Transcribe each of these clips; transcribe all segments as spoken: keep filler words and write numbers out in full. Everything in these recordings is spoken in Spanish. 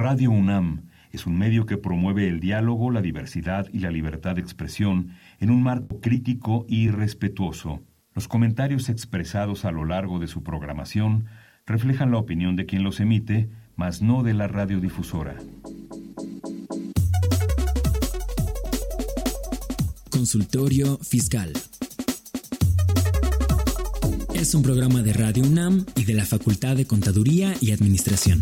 Radio UNAM es un medio que promueve el diálogo, la diversidad y la libertad de expresión en un marco crítico y respetuoso. Los comentarios expresados a lo largo de su programación reflejan la opinión de quien los emite, mas no de la radiodifusora. Consultorio Fiscal. Es un programa de Radio UNAM y de la Facultad de Contaduría y Administración.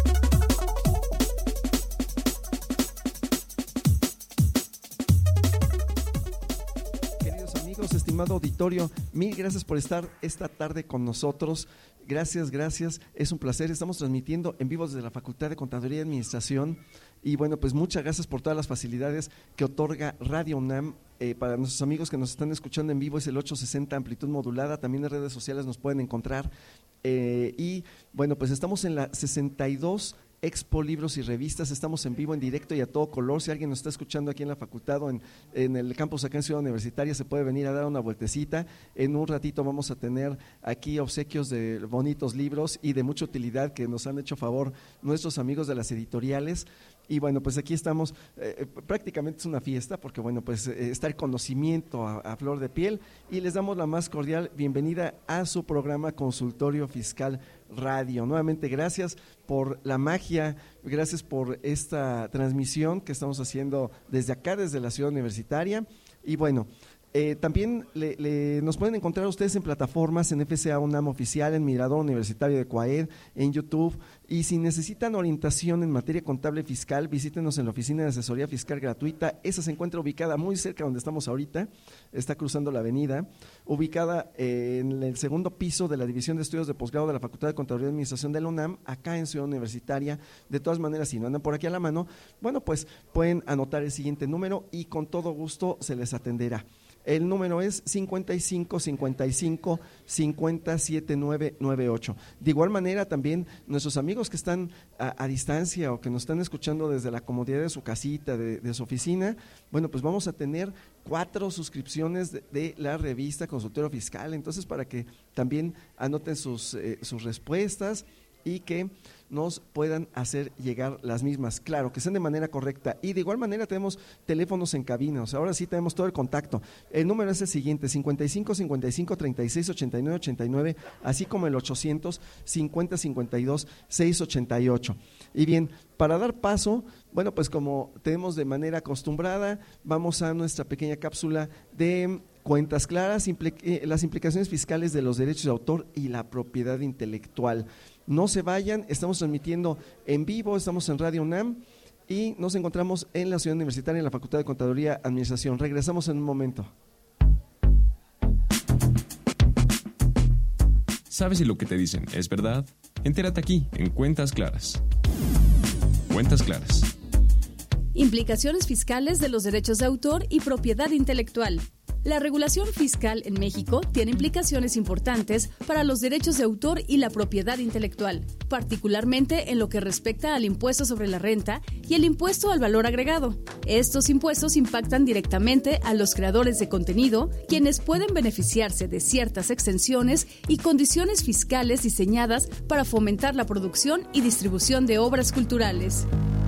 Queridos amigos, estimado auditorio, mil gracias por estar esta tarde con nosotros. Gracias, gracias, es un placer. Estamos transmitiendo en vivo desde la Facultad de Contaduría y Administración. Y bueno, pues muchas gracias por todas las facilidades que otorga Radio UNAM. Eh, para nuestros amigos que nos están escuchando en vivo es el ochocientos sesenta amplitud modulada, también en redes sociales nos pueden encontrar. Eh, y bueno, pues estamos en la sesenta y dos Expo Libros y Revistas, estamos en vivo, en directo y a todo color. Si alguien nos está escuchando aquí en la facultad o en, en el campus acá en Ciudad Universitaria, se puede venir a dar una vueltecita. En un ratito vamos a tener aquí obsequios de bonitos libros y de mucha utilidad que nos han hecho favor nuestros amigos de las editoriales. Y bueno, pues aquí estamos, eh, prácticamente es una fiesta porque bueno, pues eh, está el conocimiento a, a flor de piel y les damos la más cordial bienvenida a su programa Consultorio Fiscal Radio. Nuevamente gracias por la magia, gracias por esta transmisión que estamos haciendo desde acá, desde la Ciudad Universitaria. Y bueno, Eh, también le, le, nos pueden encontrar ustedes en plataformas, en F C A UNAM Oficial, en Mirador Universitario de Coaed, en YouTube. Y si necesitan orientación en materia contable fiscal, visítenos en la Oficina de Asesoría Fiscal Gratuita. Esa se encuentra ubicada muy cerca de donde estamos ahorita, está cruzando la avenida, ubicada eh, en el segundo piso de la División de Estudios de Posgrado de la Facultad de Contaduría y Administración de la UNAM, acá en Ciudad Universitaria. De todas maneras, si no andan por aquí a la mano, bueno, pues pueden anotar el siguiente número y con todo gusto se les atenderá. El número es cincuenta y cinco, cincuenta y cinco, cincuenta, setenta y nueve noventa y ocho. De igual manera también nuestros amigos que están a, a distancia o que nos están escuchando desde la comodidad de su casita, de, de su oficina, bueno, pues vamos a tener cuatro suscripciones de, de la revista Consultorio Fiscal, entonces para que también anoten sus, eh, sus respuestas y que nos puedan hacer llegar las mismas, claro, que sean de manera correcta. Y de igual manera tenemos teléfonos en cabina, o sea, ahora sí tenemos todo el contacto. El número es el siguiente, cincuenta y cinco, cincuenta y cinco, treinta y seis, ochenta y nueve, ochenta y nueve, así como el ochocientos cincuenta, cincuenta y dos, seiscientos ochenta y ocho. Y bien, para dar paso, bueno, pues como tenemos de manera acostumbrada, vamos a nuestra pequeña cápsula de cuentas claras, impl- eh, las implicaciones fiscales de los derechos de autor y la propiedad intelectual. No se vayan, estamos transmitiendo en vivo, estamos en Radio UNAM y nos encontramos en la Ciudad Universitaria, en la Facultad de Contaduría y Administración. Regresamos en un momento. ¿Sabes si lo que te dicen es verdad? Entérate aquí, en Cuentas Claras. Cuentas Claras. Implicaciones fiscales de los derechos de autor y propiedad intelectual. La regulación fiscal en México tiene implicaciones importantes para los derechos de autor y la propiedad intelectual, particularmente en lo que respecta al impuesto sobre la renta y el impuesto al valor agregado. Estos impuestos impactan directamente a los creadores de contenido, quienes pueden beneficiarse de ciertas exenciones y condiciones fiscales diseñadas para fomentar la producción y distribución de obras culturales.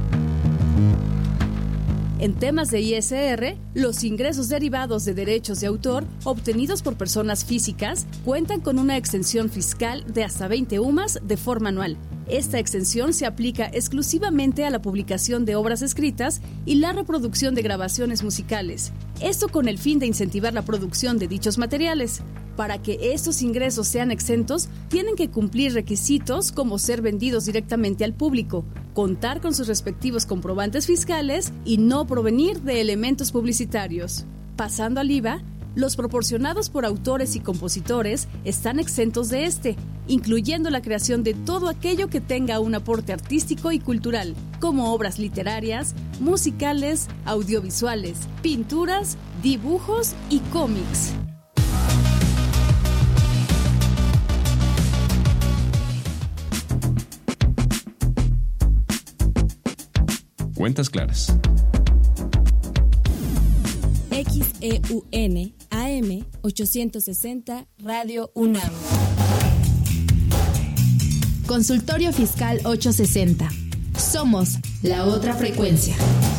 En temas de I S R, los ingresos derivados de derechos de autor obtenidos por personas físicas cuentan con una exención fiscal de hasta veinte UMAS de forma anual. Esta exención se aplica exclusivamente a la publicación de obras escritas y la reproducción de grabaciones musicales. Esto con el fin de incentivar la producción de dichos materiales. Para que estos ingresos sean exentos, tienen que cumplir requisitos como ser vendidos directamente al público, contar con sus respectivos comprobantes fiscales y no provenir de elementos publicitarios. Pasando al I V A, los proporcionados por autores y compositores están exentos de este, incluyendo la creación de todo aquello que tenga un aporte artístico y cultural, como obras literarias, musicales, audiovisuales, pinturas, dibujos y cómics. Cuentas Claras. X E U N A M ochocientos sesenta Radio UNAM. Consultorio Fiscal ochocientos sesenta. Somos la otra frecuencia.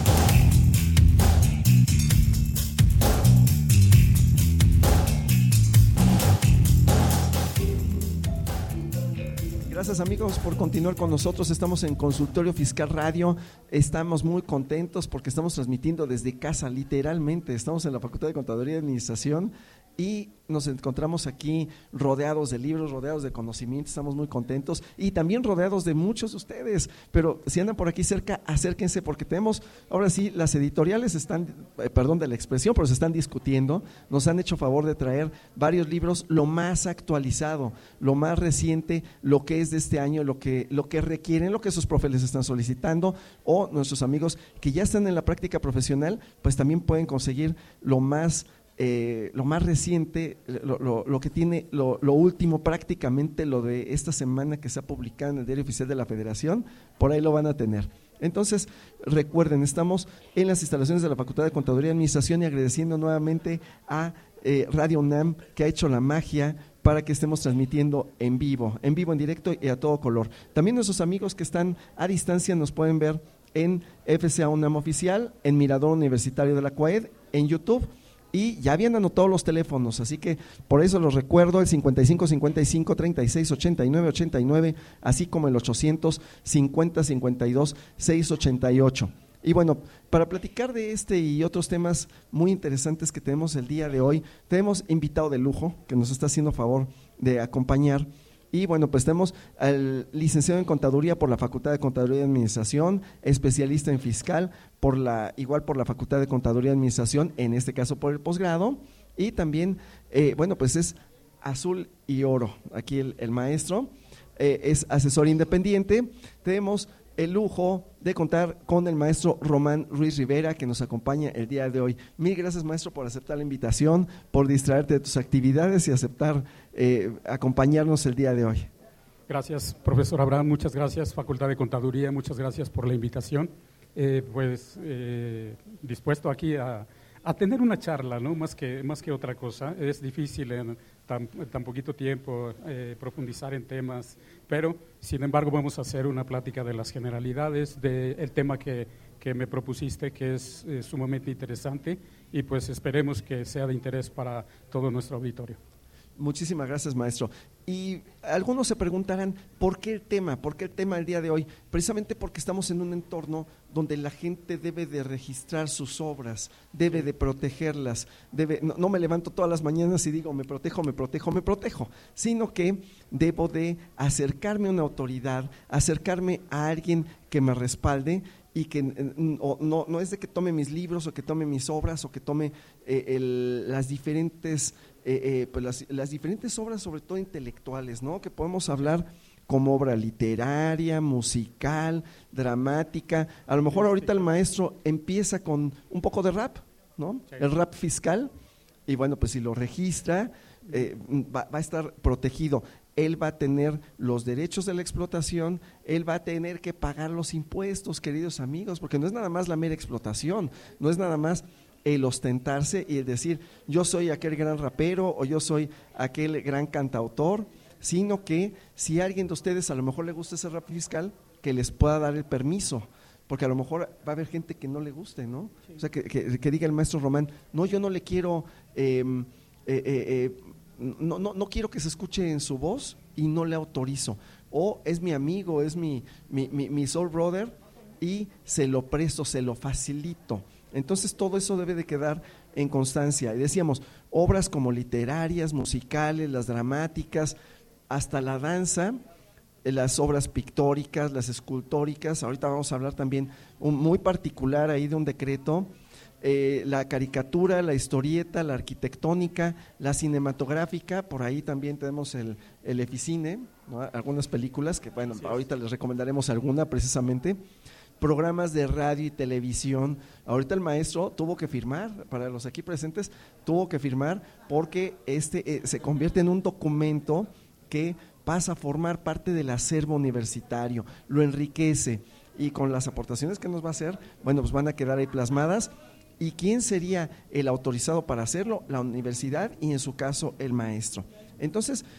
Gracias amigos por continuar con nosotros. Estamos en Consultorio Fiscal Radio. Estamos muy contentos porque estamos transmitiendo desde casa, literalmente. Estamos en la Facultad de Contaduría y Administración y nos encontramos aquí rodeados de libros, rodeados de conocimientos. Estamos muy contentos y también rodeados de muchos de ustedes. Pero si andan por aquí cerca, acérquense porque tenemos, ahora sí, las editoriales están, eh, perdón de la expresión, pero se están discutiendo. Nos han hecho favor de traer varios libros, lo más actualizado, lo más reciente, lo que es de este año, lo que, lo que requieren, lo que sus profes les están solicitando, o nuestros amigos que ya están en la práctica profesional, pues también pueden conseguir lo más Eh, lo más reciente, lo, lo, lo que tiene, lo, lo último, prácticamente lo de esta semana que se ha publicado en el Diario Oficial de la Federación, por ahí lo van a tener. Entonces, recuerden, estamos en las instalaciones de la Facultad de Contaduría y Administración y agradeciendo nuevamente a eh, Radio UNAM que ha hecho la magia para que estemos transmitiendo en vivo, en vivo, en directo y a todo color. También nuestros amigos que están a distancia nos pueden ver en F C A UNAM Oficial, en Mirador Universitario de la CUAED, en YouTube. Y ya habían anotado los teléfonos, así que por eso los recuerdo, el cincuenta y cinco, cincuenta y cinco, treinta y seis, ochenta y nueve, ochenta y nueve, así como el ochocientos cincuenta, cincuenta y dos, seiscientos ochenta y ocho. Y bueno, para platicar de este y otros temas muy interesantes que tenemos el día de hoy, tenemos invitado de lujo que nos está haciendo favor de acompañar. Y bueno, pues tenemos al licenciado en Contaduría por la Facultad de Contaduría y Administración, especialista en fiscal, por la igual por la Facultad de Contaduría y Administración, en este caso por el posgrado, y también, eh, bueno, pues es azul y oro, aquí el, el maestro, eh, es asesor independiente. Tenemos el lujo de contar con el maestro Román Ruiz Rivera, que nos acompaña el día de hoy. Mil gracias, maestro, por aceptar la invitación, por distraerte de tus actividades y aceptar eh, acompañarnos el día de hoy. Gracias, profesor Abraham, muchas gracias, Facultad de Contaduría, muchas gracias por la invitación. Eh, pues eh, dispuesto aquí a, a tener una charla, ¿no? Más que, más que otra cosa. Es difícil en tan, tan poquito tiempo eh, profundizar en temas, pero sin embargo vamos a hacer una plática de las generalidades del tema que, que me propusiste, que es eh, sumamente interesante, y pues esperemos que sea de interés para todo nuestro auditorio. Muchísimas gracias, maestro. Y algunos se preguntarán, ¿por qué el tema? ¿Por qué el tema del día de hoy? Precisamente porque estamos en un entorno donde la gente debe de registrar sus obras, debe de protegerlas, debe, no, no me levanto todas las mañanas y digo, me protejo, me protejo, me protejo, sino que debo de acercarme a una autoridad, acercarme a alguien que me respalde y que no, no, no es de que tome mis libros o que tome mis obras o que tome eh, el, las diferentes… Eh, eh, pues las, las diferentes obras, sobre todo intelectuales, ¿no? Que podemos hablar como obra literaria, musical, dramática. A lo mejor ahorita el maestro empieza con un poco de rap, ¿no? Sí. El rap fiscal, y bueno, pues si lo registra, eh, va, va a estar protegido. Él va a tener los derechos de la explotación, él va a tener que pagar los impuestos, queridos amigos, porque no es nada más la mera explotación, no es nada más el ostentarse y el decir yo soy aquel gran rapero o yo soy aquel gran cantautor, sino que si a alguien de ustedes a lo mejor le gusta ese rap fiscal, que les pueda dar el permiso, porque a lo mejor va a haber gente que no le guste, ¿no? Sí. O sea, que, que, que diga el maestro Román, no, yo no le quiero, eh, eh, eh, no, no, no quiero que se escuche en su voz y no le autorizo, o es mi amigo, es mi, mi, mi, mi soul brother y se lo presto, se lo facilito. Entonces todo eso debe de quedar en constancia. Y decíamos, obras como literarias, musicales, las dramáticas, hasta la danza, las obras pictóricas, las escultóricas. Ahorita vamos a hablar también un, muy particular ahí de un decreto, eh, la caricatura, la historieta, la arquitectónica, la cinematográfica. Por ahí también tenemos el, el Eficine, ¿no? Algunas películas que bueno, ahorita les recomendaremos alguna precisamente. Programas de radio y televisión. Ahorita el maestro tuvo que firmar, para los aquí presentes, tuvo que firmar porque este eh, se convierte en un documento que pasa a formar parte del acervo universitario, lo enriquece y con las aportaciones que nos va a hacer, bueno, pues van a quedar ahí plasmadas. ¿Y quién sería el autorizado para hacerlo? La universidad y en su caso el maestro. Entonces,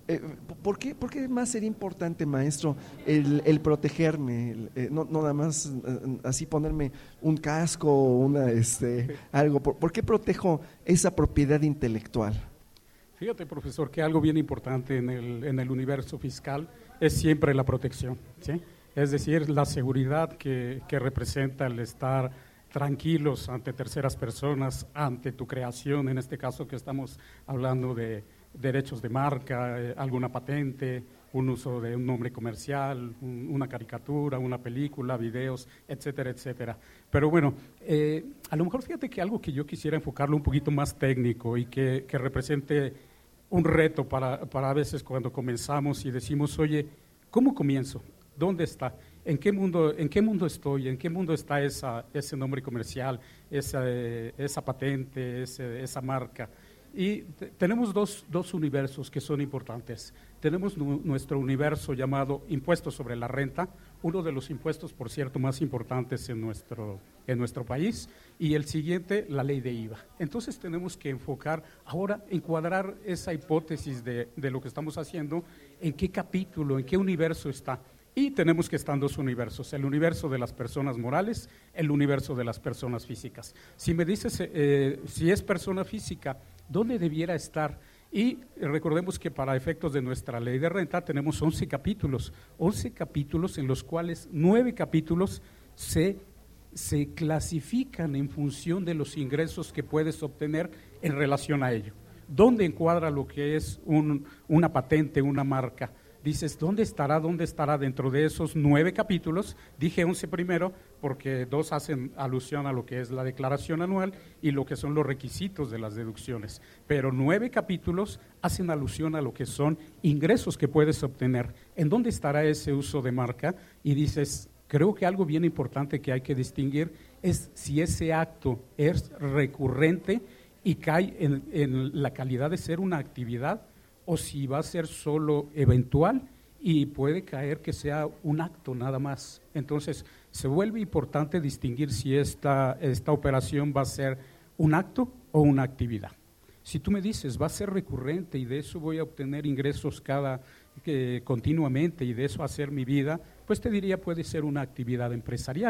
Eh, ¿por, qué, ¿Por qué más sería importante, maestro, el, el protegerme? El, eh, no, no nada más eh, así ponerme un casco o una, este, algo. ¿Por, ¿Por qué protejo esa propiedad intelectual? Fíjate, profesor, que algo bien importante en el, en el universo fiscal es siempre la protección, ¿sí? Es decir, la seguridad que, que representa el estar tranquilos ante terceras personas, ante tu creación, en este caso que estamos hablando de derechos de marca, eh, alguna patente, un uso de un nombre comercial, un, una caricatura, una película, videos, etcétera, etcétera. Pero bueno, eh, a lo mejor fíjate que algo que yo quisiera enfocarlo un poquito más técnico y que, que represente un reto para, para a veces cuando comenzamos y decimos, oye, ¿cómo comienzo? ¿Dónde está? ¿En qué mundo, en qué mundo estoy? ¿En qué mundo está esa, ese nombre comercial, esa, eh, esa patente, ese, esa marca? Y te, tenemos dos, dos universos que son importantes. Tenemos nu, nuestro universo llamado impuestos sobre la renta, uno de los impuestos, por cierto, más importantes en nuestro, en nuestro país, y el siguiente, la ley de I V A. Entonces tenemos que enfocar, ahora encuadrar esa hipótesis de, de lo que estamos haciendo, en qué capítulo, en qué universo está. Y tenemos que estar en dos universos, el universo de las personas morales, el universo de las personas físicas. Si me dices, eh, si es persona física, ¿dónde debiera estar? Y recordemos que para efectos de nuestra ley de renta tenemos once capítulos, once capítulos en los cuales nueve capítulos se, se clasifican en función de los ingresos que puedes obtener en relación a ello. ¿Dónde encuadra lo que es un, una patente, una marca? Dices, ¿dónde estará? ¿Dónde estará dentro de esos nueve capítulos? Dije once primero porque dos hacen alusión a lo que es la declaración anual y lo que son los requisitos de las deducciones. Pero nueve capítulos hacen alusión a lo que son ingresos que puedes obtener. ¿En dónde estará ese uso de marca? Y dices, creo que algo bien importante que hay que distinguir es si ese acto es recurrente y cae en, en la calidad de ser una actividad, o si va a ser solo eventual y puede caer que sea un acto nada más. Entonces, se vuelve importante distinguir si esta, esta operación va a ser un acto o una actividad. Si tú me dices, va a ser recurrente y de eso voy a obtener ingresos cada, eh, continuamente y de eso hacer mi vida, pues te diría puede ser una actividad empresarial.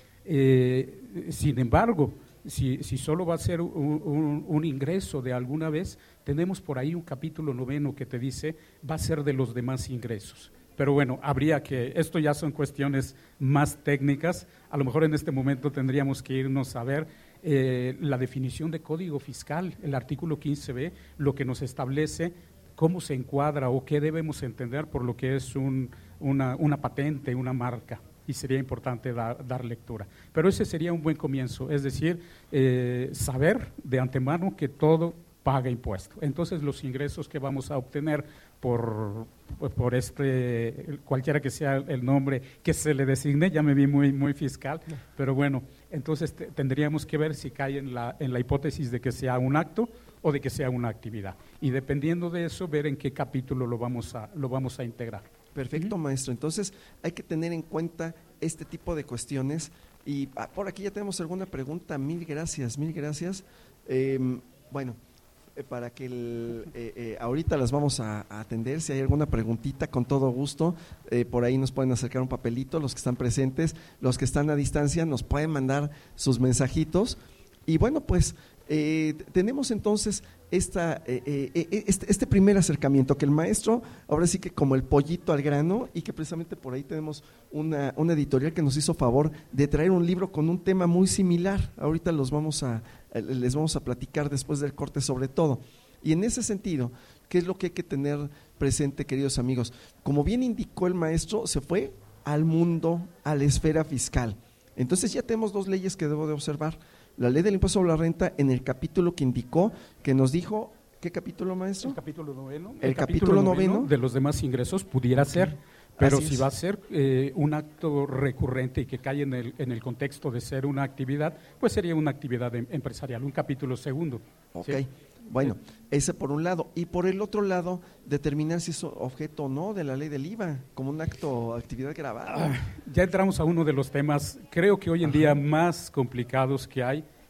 Eh, sin embargo, Si, si solo va a ser un, un, un ingreso de alguna vez, tenemos por ahí un capítulo noveno que te dice va a ser de los demás ingresos. Pero bueno, habría que, esto ya son cuestiones más técnicas, a lo mejor en este momento tendríamos que irnos a ver eh, la definición de código fiscal, el artículo quince be, lo que nos establece cómo se encuadra o qué debemos entender por lo que es un, una, una patente, una marca. Y sería importante dar, dar lectura. Pero ese sería un buen comienzo, es decir, eh, saber de antemano que todo paga impuesto. Entonces, los ingresos que vamos a obtener por, por este, cualquiera que sea el nombre que se le designe, ya me vi muy, muy fiscal, pero bueno, entonces te, tendríamos que ver si cae en la, en la hipótesis de que sea un acto o de que sea una actividad. Y dependiendo de eso, ver en qué capítulo lo vamos a, lo vamos a integrar. Perfecto, maestro. Entonces hay que tener en cuenta este tipo de cuestiones. Y ah, por aquí ya tenemos alguna pregunta. Mil gracias, mil gracias. Eh, bueno, eh, para que el, eh, eh, ahorita las vamos a, a atender. Si hay alguna preguntita, con todo gusto, eh, por ahí nos pueden acercar un papelito, los que están presentes, los que están a distancia nos pueden mandar sus mensajitos. Y bueno, pues eh, tenemos entonces esta, eh, eh, este, este primer acercamiento, que el maestro, ahora sí que como el pollito al grano, y que precisamente por ahí tenemos una, una editorial que nos hizo favor de traer un libro con un tema muy similar. Ahorita los vamos a, les vamos a platicar después del corte sobre todo. Y en ese sentido, ¿qué es lo que hay que tener presente, queridos amigos? Como bien indicó el maestro, se fue al mundo, a la esfera fiscal. Entonces ya tenemos dos leyes que debo de observar. La ley del impuesto sobre la renta en el capítulo que indicó, que nos dijo, ¿qué capítulo, maestro? El capítulo noveno. El, el capítulo, capítulo noveno, noveno de los demás ingresos pudiera ser, pero si va a ser eh, un acto recurrente y que cae en el, en el contexto de ser una actividad, pues sería una actividad em, empresarial, un capítulo segundo. Ok, ¿sí? Bueno, ese por un lado. Y por el otro lado, determinar si es objeto o no de la ley del I V A, como un acto, actividad grabada. Ah, ya entramos a uno de los temas, creo que hoy en Ajá. día más complicados que hay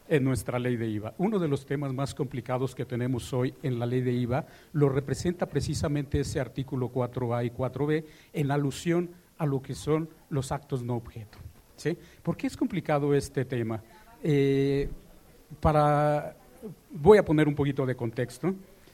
en nuestra ley de I V A. Uno de los temas más complicados que tenemos hoy en la ley de I V A lo representa precisamente ese artículo cuatro A y cuatro B en alusión a lo que son los actos no objeto, ¿sí? ¿Por qué es complicado este tema? Eh, para, voy a poner un poquito de contexto.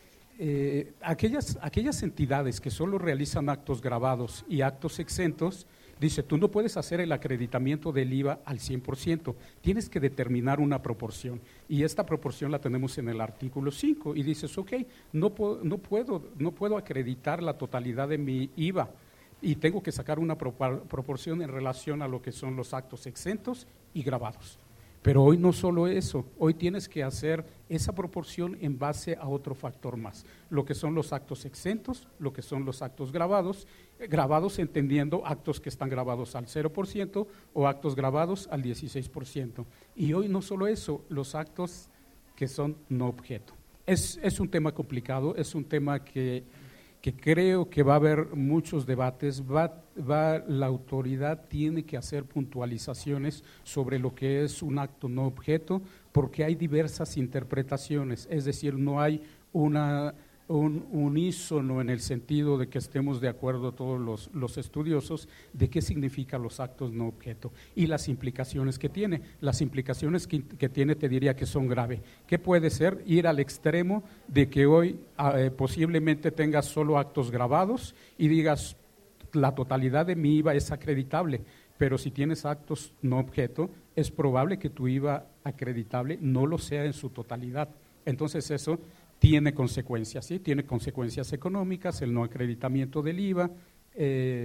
Eh, aquellas, aquellas entidades que solo realizan actos grabados y actos exentos, dice, tú no puedes hacer el acreditamiento del I V A al cien por ciento, tienes que determinar una proporción, y esta proporción la tenemos en el artículo cinco, y dices, ok, no puedo, no puedo, no puedo acreditar la totalidad de mi I V A, y tengo que sacar una proporción en relación a lo que son los actos exentos y grabados. Pero hoy no solo eso, hoy tienes que hacer esa proporción en base a otro factor más, lo que son los actos exentos, lo que son los actos grabados, grabados entendiendo actos que están grabados al cero por ciento o actos grabados al dieciséis por ciento. Y hoy no solo eso, los actos que son no objeto. Es, es un tema complicado, es un tema que, que creo que va a haber muchos debates, va, va, la autoridad tiene que hacer puntualizaciones sobre lo que es un acto no objeto, porque hay diversas interpretaciones, es decir, no hay una, un unísono en el sentido de que estemos de acuerdo todos los, los estudiosos de qué significan los actos no objeto y las implicaciones que tiene. Las implicaciones que, que tiene te diría que son graves. ¿Qué puede ser? Ir al extremo de que hoy eh, posiblemente tengas solo actos grabados y digas la totalidad de mi I V A es acreditable, pero si tienes actos no objeto, es probable que tu I V A acreditable no lo sea en su totalidad. Entonces eso tiene consecuencias, ¿sí? Tiene consecuencias económicas, el no acreditamiento del I V A, eh,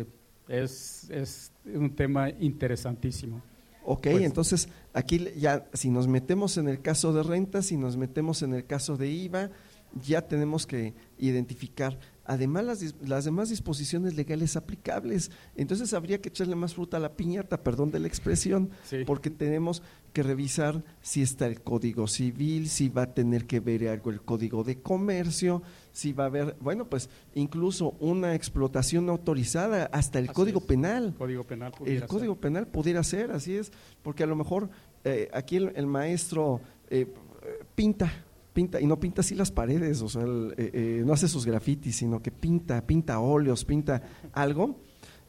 es, es un tema interesantísimo. Ok, pues, entonces aquí ya si nos metemos en el caso de rentas, si nos metemos en el caso de I V A, ya tenemos que identificar además las, las demás disposiciones legales aplicables. Entonces habría que echarle más fruta a la piñata, perdón de la expresión, sí, porque tenemos que revisar si está el Código Civil, si va a tener que ver algo el Código de Comercio, si va a haber, bueno, pues incluso una explotación no autorizada, hasta el así Código es. Penal. Código penal el ser. Código Penal pudiera ser, así es, porque a lo mejor eh, aquí el, el maestro eh, pinta, pinta, y no pinta así las paredes, o sea, el, eh, eh, no hace sus grafitis, sino que pinta, pinta óleos, pinta algo,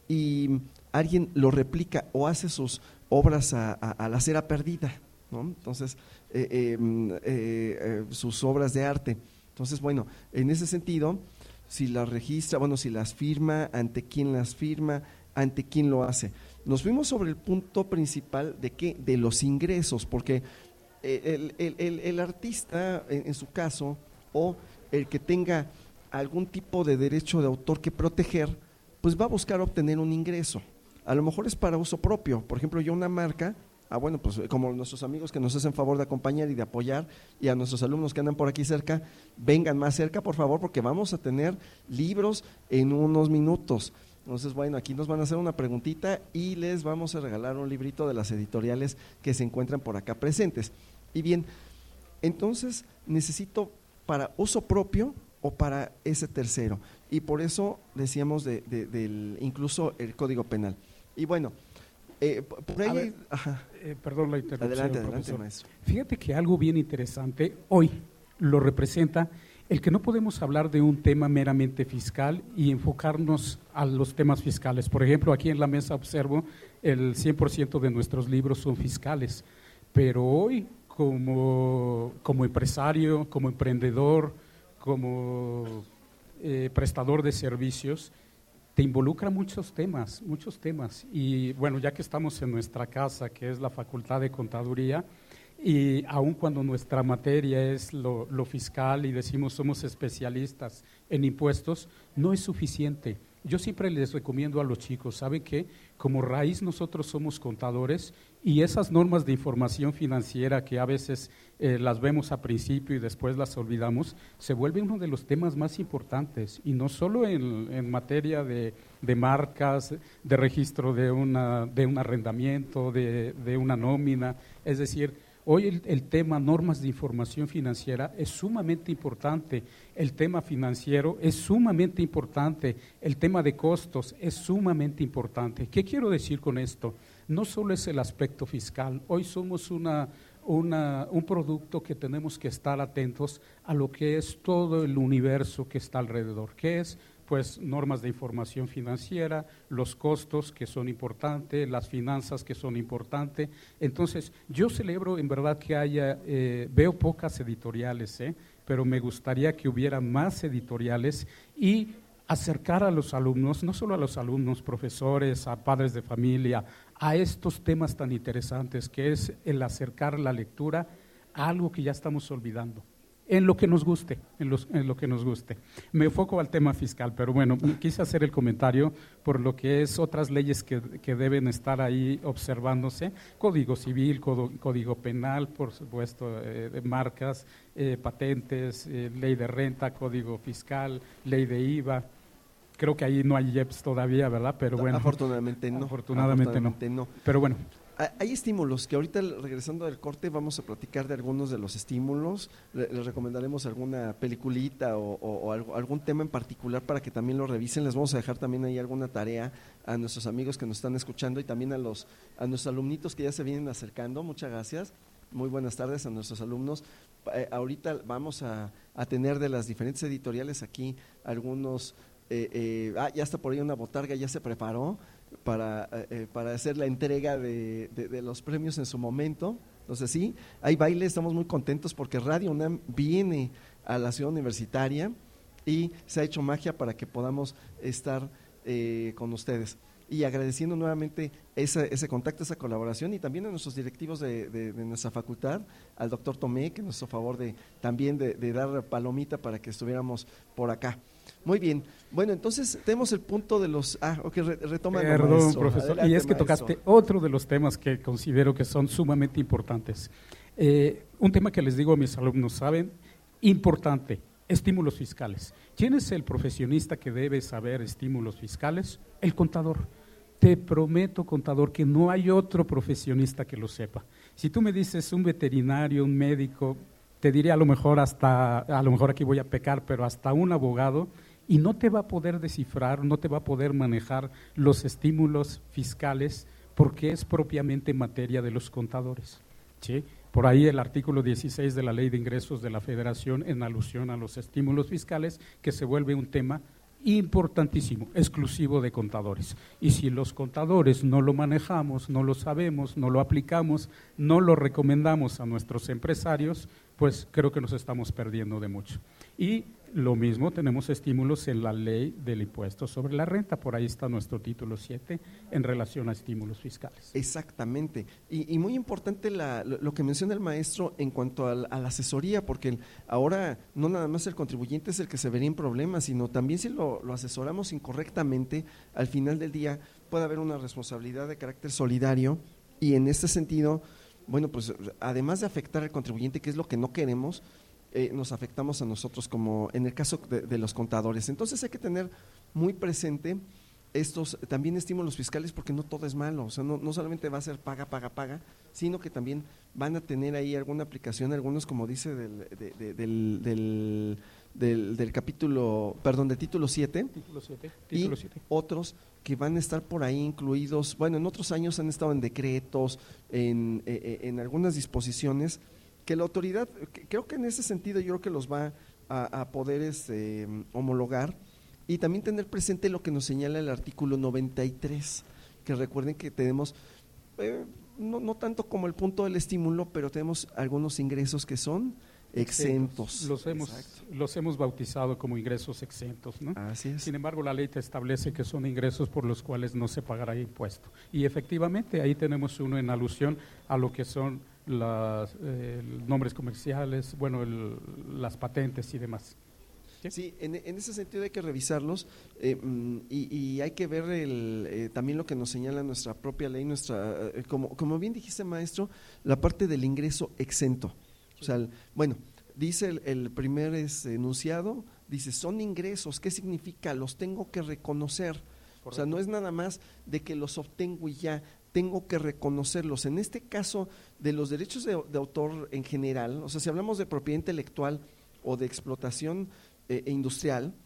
y alguien lo replica o hace sus obras a, a, a la cera perdida, ¿no? Entonces, eh, eh, eh, eh, sus obras de arte. Entonces, bueno, en ese sentido, si las registra, bueno, si las firma, ante quién las firma, ante quién lo hace. Nos fuimos sobre el punto principal de qué, de los ingresos, porque El, el, el, el artista, en, en su caso, o el que tenga algún tipo de derecho de autor que proteger, pues va a buscar obtener un ingreso. A lo mejor es para uso propio. Por ejemplo, yo una marca, ah bueno, pues como nuestros amigos que nos hacen favor de acompañar y de apoyar, y a nuestros alumnos que andan por aquí cerca, vengan más cerca, por favor, porque vamos a tener libros en unos minutos. Entonces, bueno, aquí nos van a hacer una preguntita y les vamos a regalar un librito de las editoriales que se encuentran por acá presentes. Y bien, entonces necesito para uso propio o para ese tercero. Y por eso decíamos de, de, del incluso el Código Penal. Y bueno, eh, por ahí… Ver, ajá. Eh, perdón la interrupción, adelante, adelante, profesor. maestro. Fíjate que algo bien interesante hoy lo representa el que no podemos hablar de un tema meramente fiscal y enfocarnos a los temas fiscales. Por ejemplo, aquí en la mesa observo el cien por ciento de nuestros libros son fiscales, pero hoy como, como empresario, como emprendedor, como eh, prestador de servicios, te involucra muchos temas, muchos temas. Y bueno, ya que estamos en nuestra casa, que es la Facultad de Contaduría, y aun cuando nuestra materia es lo, lo fiscal y decimos somos especialistas en impuestos, no es suficiente. Yo siempre les recomiendo a los chicos, ¿saben qué? Como raíz nosotros somos contadores y esas normas de información financiera que a veces eh, las vemos a principio y después las olvidamos, se vuelve uno de los temas más importantes y no solo en, en materia de, de marcas, de registro de, una, de un arrendamiento, de, de una nómina, es decir, hoy el, el tema normas de información financiera es sumamente importante, el tema financiero es sumamente importante, el tema de costos es sumamente importante. ¿Qué quiero decir con esto? No solo es el aspecto fiscal, hoy somos una, una, un producto que tenemos que estar atentos a lo que es todo el universo que está alrededor, que es pues normas de información financiera, los costos que son importantes, las finanzas que son importantes. Entonces, yo celebro en verdad que haya, eh, veo pocas editoriales, ¿eh? pero me gustaría que hubiera más editoriales y acercar a los alumnos, no solo a los alumnos, profesores, a padres de familia, a estos temas tan interesantes que es el acercar la lectura a algo que ya estamos olvidando. En lo que nos guste, en, los, en lo que nos guste. Me enfoco al tema fiscal, pero bueno, quise hacer el comentario por lo que es otras leyes que, que deben estar ahí observándose, Código Civil, Código, Código Penal, por supuesto, eh, de marcas, eh, patentes, eh, ley de renta, Código Fiscal, ley de I V A. Creo que ahí no hay I E P S todavía, ¿verdad? Pero bueno. Afortunadamente no. Afortunadamente, afortunadamente no. no. Pero bueno. Hay estímulos que ahorita, regresando del corte, vamos a platicar de algunos de los estímulos. Les recomendaremos alguna peliculita o, o, o algo, algún tema en particular para que también lo revisen. Les vamos a dejar también ahí alguna tarea a nuestros amigos que nos están escuchando y también a los a nuestros alumnitos que ya se vienen acercando. Muchas gracias. Muy buenas tardes a nuestros alumnos. Eh, ahorita vamos a, a tener de las diferentes editoriales aquí algunos… Eh, eh, ah, ya está por ahí una botarga, ya se preparó para, eh, para hacer la entrega de, de, de los premios en su momento. Entonces sí, hay baile, estamos muy contentos porque Radio UNAM viene a la ciudad universitaria y se ha hecho magia para que podamos estar eh, con ustedes. Y agradeciendo nuevamente ese, ese contacto, esa colaboración y también a nuestros directivos de, de, de nuestra facultad, al doctor Tomé, que nos hizo favor de también de, de dar palomita para que estuviéramos por acá. Muy bien, bueno, entonces tenemos el punto de los… Ah, ok, re, retoma. Perdón, maestro. Profesor, adelante, y es que maestro. Tocaste otro de los temas que considero que son sumamente importantes. Eh, un tema que les digo a mis alumnos, ¿saben? Importante, estímulos fiscales. ¿Quién es el profesionista que debe saber estímulos fiscales? El contador. Te prometo, contador, que no hay otro profesionista que lo sepa. Si tú me dices un veterinario, un médico… te diría a lo mejor hasta, a lo mejor aquí voy a pecar, pero hasta un abogado, y no te va a poder descifrar, no te va a poder manejar los estímulos fiscales porque es propiamente materia de los contadores, ¿sí? Por ahí el artículo dieciséis de la Ley de Ingresos de la Federación en alusión a los estímulos fiscales, que se vuelve un tema importantísimo, exclusivo de contadores. Y si los contadores no lo manejamos, no lo sabemos, no lo aplicamos, no lo recomendamos a nuestros empresarios, pues creo que nos estamos perdiendo de mucho. Y lo mismo tenemos estímulos en la ley del impuesto sobre la renta, por ahí está nuestro título siete en relación a estímulos fiscales. Exactamente, y, y muy importante la, lo, lo que menciona el maestro en cuanto a la, a la asesoría, porque el, ahora no nada más el contribuyente es el que se vería en problemas, sino también si lo, lo asesoramos incorrectamente, al final del día puede haber una responsabilidad de carácter solidario y en este sentido… Bueno, pues además de afectar al contribuyente, que es lo que no queremos, eh, nos afectamos a nosotros como en el caso de, de los contadores. Entonces hay que tener muy presente estos también estímulos fiscales porque no todo es malo, o sea, no, no solamente va a ser paga, paga, paga, sino que también van a tener ahí alguna aplicación, algunos como dice del, de, de, del, del, del, del capítulo, perdón, del título siete, título siete, título y siete. Otros que van a estar por ahí incluidos, bueno, en otros años han estado en decretos, en, en, en algunas disposiciones, que la autoridad, que, creo que en ese sentido yo creo que los va a, a poder este, homologar y también tener presente lo que nos señala el artículo noventa y tres, que recuerden que tenemos, eh, no, no tanto como el punto del estímulo, pero tenemos algunos ingresos que son exentos. Los hemos, los hemos bautizado como ingresos exentos, ¿no? Así es. Sin embargo, la ley te establece que son ingresos por los cuales no se pagará impuesto. Y efectivamente ahí tenemos uno en alusión a lo que son los eh, nombres comerciales, bueno, el, las patentes y demás. Sí, sí en, en ese sentido hay que revisarlos eh, y, y hay que ver el, eh, también lo que nos señala nuestra propia ley, nuestra eh, como, como bien dijiste, maestro, la parte del ingreso exento. O sea, el, bueno, dice el, el primer es, enunciado, dice, son ingresos, ¿qué significa? Los tengo que reconocer. Correcto. O sea, no es nada más de que los obtengo y ya, tengo que reconocerlos. En este caso de los derechos de, de autor en general, o sea, si hablamos de propiedad intelectual o de explotación eh, industrial,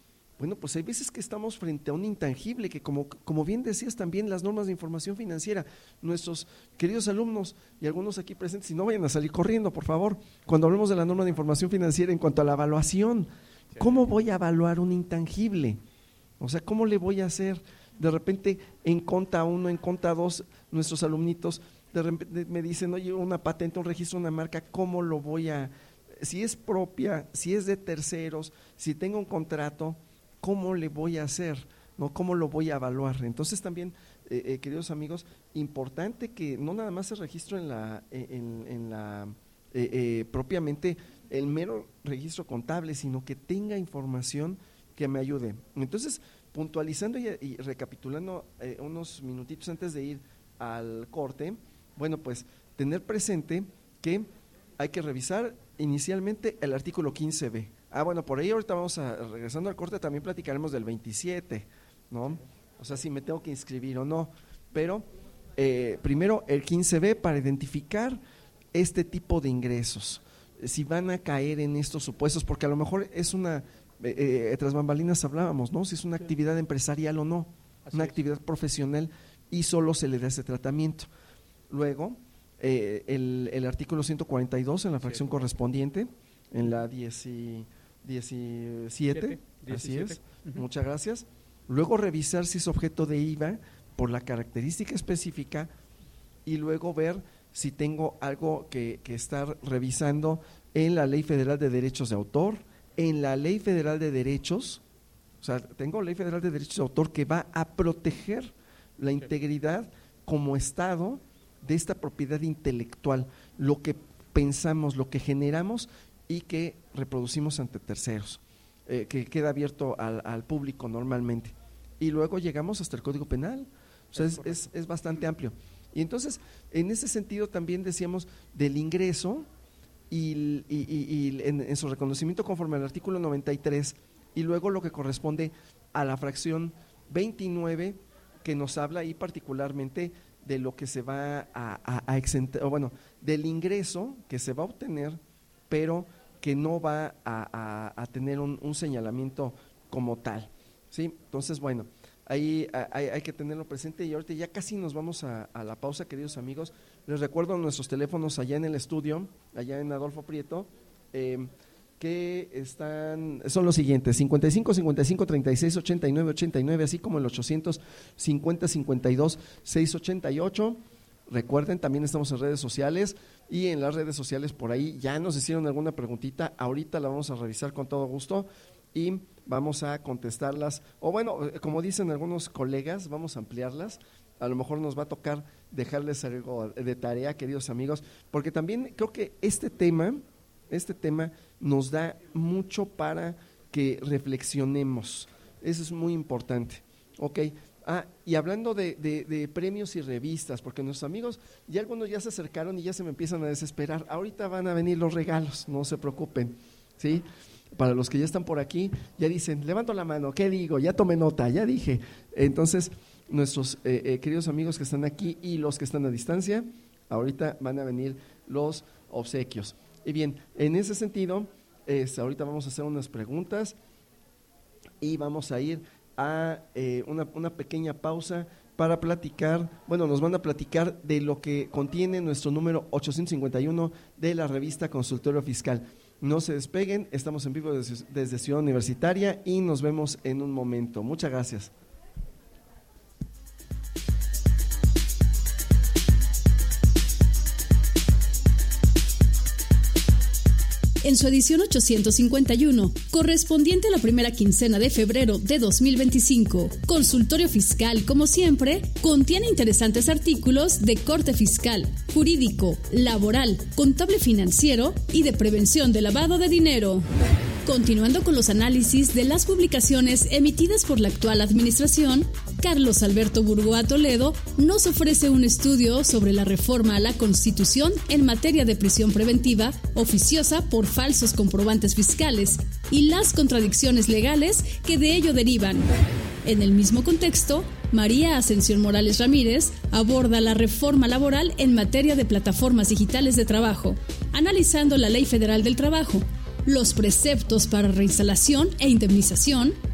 Bueno, pues hay veces que estamos frente a un intangible que, como, como bien decías también, las normas de información financiera, nuestros queridos alumnos y algunos aquí presentes, si no vayan a salir corriendo, por favor, cuando hablemos de la norma de información financiera en cuanto a la evaluación, ¿cómo voy a evaluar un intangible? O sea, ¿cómo le voy a hacer? De repente, en conta uno, en conta dos, nuestros alumnitos de repente me dicen, oye, una patente, un registro, una marca, ¿cómo lo voy a, si es propia, si es de terceros, si tengo un contrato, ¿cómo le voy a hacer? ¿No? ¿Cómo lo voy a evaluar? Entonces también, eh, eh, queridos amigos, importante que no nada más se registro en la, en, en la eh, eh, propiamente el mero registro contable, sino que tenga información que me ayude. Entonces, puntualizando y, y recapitulando eh, unos minutitos antes de ir al corte, bueno, pues tener presente que hay que revisar inicialmente el artículo quince be. Ah, bueno, por ahí ahorita vamos a, regresando al corte, también platicaremos del veintisiete, ¿no? O sea, si me tengo que inscribir o no, pero eh, primero el quince be para identificar este tipo de ingresos, si van a caer en estos supuestos, porque a lo mejor es una, eh, eh, tras bambalinas hablábamos, ¿no? Si es una sí. actividad empresarial o no, Así una es. actividad profesional y solo se le da ese tratamiento. Luego, eh, el, el artículo ciento cuarenta y dos en la fracción sí. correspondiente, en la diecisiete, Siete, así es, uh-huh. muchas gracias. Luego revisar si es objeto de I V A por la característica específica y luego ver si tengo algo que, que estar revisando en la Ley Federal de Derechos de Autor, en la Ley Federal de Derechos, o sea, tengo Ley Federal de Derechos de Autor que va a proteger la integridad como Estado de esta propiedad intelectual, lo que pensamos, lo que generamos y que reproducimos ante terceros, eh, que queda abierto al, al público normalmente. Y luego llegamos hasta el Código Penal, o sea, es, es, es bastante amplio. Y entonces, en ese sentido también decíamos del ingreso y, y, y, y en, en su reconocimiento conforme al artículo noventa y tres, y luego lo que corresponde a la fracción veintinueve, que nos habla ahí particularmente de lo que se va a, a, a exentar, o bueno, del ingreso que se va a obtener, pero que no va a, a, a tener un, un señalamiento como tal, ¿sí? Entonces, bueno, ahí hay, hay que tenerlo presente y ahorita ya casi nos vamos a, a la pausa, queridos amigos. Les recuerdo nuestros teléfonos allá en el estudio, allá en Adolfo Prieto, eh, que están, son los siguientes: cincuenta y cinco, cincuenta y cinco, treinta y seis, ochenta y nueve, ochenta y nueve, así como el ochocientos cincuenta, cincuenta y dos, seiscientos ochenta y ocho. Recuerden, también estamos en redes sociales y en las redes sociales por ahí ya nos hicieron alguna preguntita, ahorita la vamos a revisar con todo gusto y vamos a contestarlas, o bueno, como dicen algunos colegas, vamos a ampliarlas, a lo mejor nos va a tocar dejarles algo de tarea, queridos amigos, porque también creo que este tema, este tema nos da mucho para que reflexionemos, eso es muy importante, ok. Ah, y hablando de, de, de premios y revistas, porque nuestros amigos, ya algunos ya se acercaron y ya se me empiezan a desesperar, ahorita van a venir los regalos, no se preocupen, ¿sí? Para los que ya están por aquí, ya dicen, levanto la mano, ¿qué digo? Ya tomé nota, ya dije. Entonces, nuestros eh, eh, queridos amigos que están aquí y los que están a distancia, ahorita van a venir los obsequios. Y bien, en ese sentido, eh, ahorita vamos a hacer unas preguntas y vamos a ir a eh, una, una pequeña pausa para platicar, bueno, nos van a platicar de lo que contiene nuestro número ochocientos cincuenta y uno de la revista Consultorio Fiscal. No se despeguen, estamos en vivo desde, desde Ciudad Universitaria y nos vemos en un momento. Muchas gracias. En su edición ochocientos cincuenta y uno, correspondiente a la primera quincena de febrero de dos mil veinticinco, Consultorio Fiscal, como siempre, contiene interesantes artículos de corte fiscal, jurídico, laboral, contable financiero y de prevención de lavado de dinero. Continuando con los análisis de las publicaciones emitidas por la actual administración, Carlos Alberto Burgoa Toledo nos ofrece un estudio sobre la reforma a la Constitución en materia de prisión preventiva oficiosa por falsos comprobantes fiscales y las contradicciones legales que de ello derivan. En el mismo contexto, María Ascensión Morales Ramírez aborda la reforma laboral en materia de plataformas digitales de trabajo, analizando la Ley Federal del Trabajo, los preceptos para reinstalación e indemnización,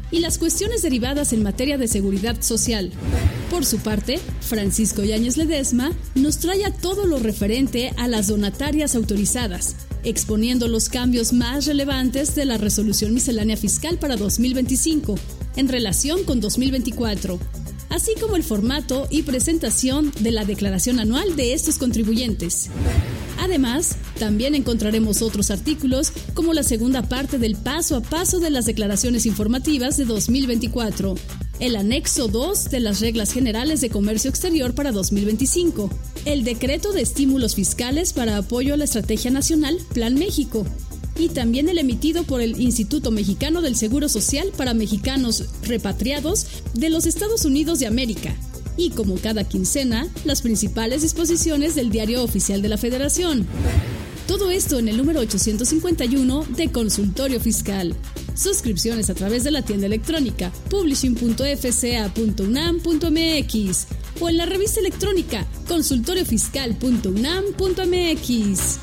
y las cuestiones derivadas en materia de seguridad social. Por su parte, Francisco Yáñez Ledesma nos trae a todo lo referente a las donatarias autorizadas, exponiendo los cambios más relevantes de la Resolución Miscelánea Fiscal para dos mil veinticinco en relación con dos mil veinticuatro, así como el formato y presentación de la declaración anual de estos contribuyentes. Además, también encontraremos otros artículos como la segunda parte del paso a paso de las declaraciones informativas de dos mil veinticuatro, el anexo dos de las Reglas Generales de Comercio Exterior para dos mil veinticinco, el decreto de estímulos fiscales para apoyo a la Estrategia Nacional Plan México, y también el emitido por el Instituto Mexicano del Seguro Social para mexicanos repatriados de los Estados Unidos de América. Y como cada quincena, las principales disposiciones del Diario Oficial de la Federación. Todo esto en el número ochocientos cincuenta y uno de Consultorio Fiscal. Suscripciones a través de la tienda electrónica publishing punto f c a punto u n a m punto m x o en la revista electrónica consultorio fiscal punto u n a m punto m x.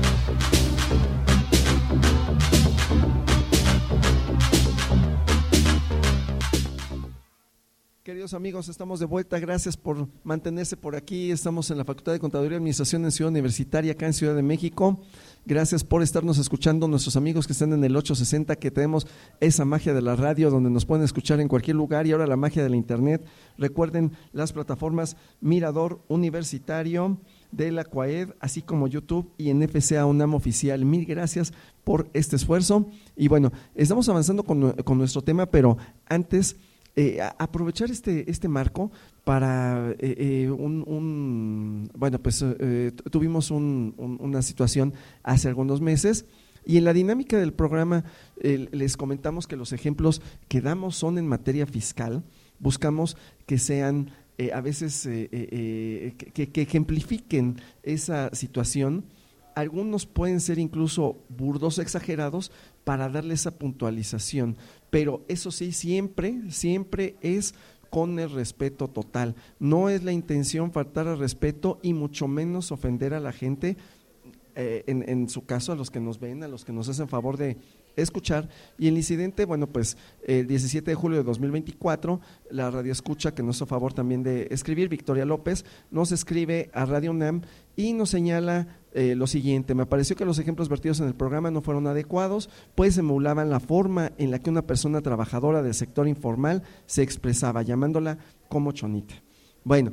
Queridos amigos, estamos de vuelta. Gracias por mantenerse por aquí. Estamos en la Facultad de Contaduría y Administración en Ciudad Universitaria, acá en Ciudad de México. Gracias por estarnos escuchando, nuestros amigos que están en el ochocientos sesenta, que tenemos esa magia de la radio donde nos pueden escuchar en cualquier lugar, y ahora la magia de la internet. Recuerden las plataformas Mirador Universitario de la C U A E D, así como YouTube y en F C A UNAM Oficial. Mil gracias por este esfuerzo. Y bueno, estamos avanzando con, con nuestro tema, pero antes… Eh, aprovechar este este marco para eh, eh, un, un bueno pues eh, tuvimos un, un, una situación hace algunos meses, y en la dinámica del programa eh, les comentamos que los ejemplos que damos son en materia fiscal. Buscamos que sean eh, a veces eh, eh, que, que ejemplifiquen esa situación. Algunos pueden ser incluso burdos, exagerados, para darle esa puntualización, pero eso sí, siempre, siempre es con el respeto total. No es la intención faltar al respeto y mucho menos ofender a la gente, eh, en, en su caso a los que nos ven, a los que nos hacen favor de escuchar. Y el incidente, bueno, pues el diecisiete de julio de dos mil veinticuatro, la radio escucha que nos hizo favor también de escribir, Victoria López, nos escribe a Radio UNAM y nos señala eh, lo siguiente: me pareció que los ejemplos vertidos en el programa no fueron adecuados, pues emulaban la forma en la que una persona trabajadora del sector informal se expresaba, llamándola como chonita. Bueno,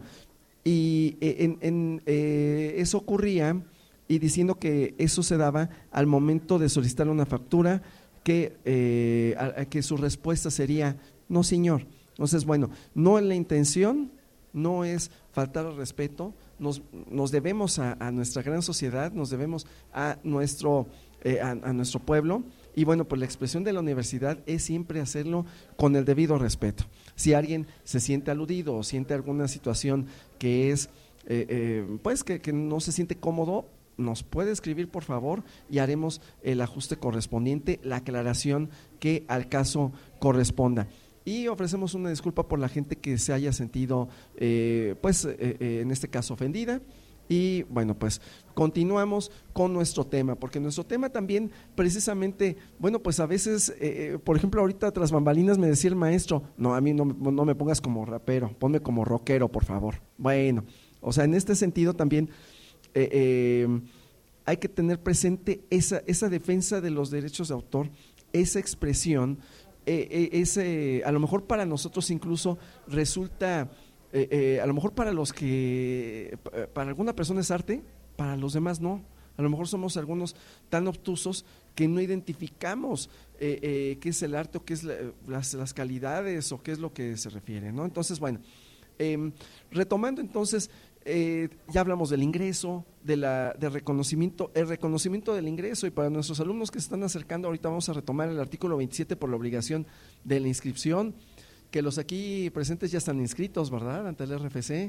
y en, en, eh, eso ocurría, y diciendo que eso se daba al momento de solicitar una factura, que, eh, a, a que su respuesta sería no señor. Entonces, bueno, no es la intención, no es faltar al respeto, nos, nos debemos a, a nuestra gran sociedad, nos debemos a nuestro, eh, a, a nuestro pueblo, y bueno, pues la expresión de la universidad es siempre hacerlo con el debido respeto. Si alguien se siente aludido o siente alguna situación que es, eh, eh, pues que, que no se siente cómodo, nos puede escribir por favor y haremos el ajuste correspondiente, la aclaración que al caso corresponda. Y ofrecemos una disculpa por la gente que se haya sentido, eh, pues eh, eh, en este caso ofendida. Y bueno, pues continuamos con nuestro tema, porque nuestro tema también precisamente, bueno, pues a veces, eh, por ejemplo, ahorita tras bambalinas me decía el maestro, no, a mí no, no me pongas como rapero, ponme como rockero, por favor. Bueno, o sea, en este sentido también Eh, eh, hay que tener presente esa, esa defensa de los derechos de autor, esa expresión, eh, eh, ese, a lo mejor para nosotros incluso resulta, eh, eh, a lo mejor para los que, para alguna persona es arte, para los demás no. A lo mejor somos algunos tan obtusos que no identificamos eh, eh, qué es el arte o qué es la, las, las calidades o qué es lo que se refiere, ¿no? Entonces, bueno, eh, retomando entonces, Eh, ya hablamos del ingreso, de la, del reconocimiento, el reconocimiento del ingreso, y para nuestros alumnos que se están acercando, ahorita vamos a retomar el artículo veintisiete por la obligación de la inscripción, que los aquí presentes ya están inscritos, ¿verdad? Ante el R F C.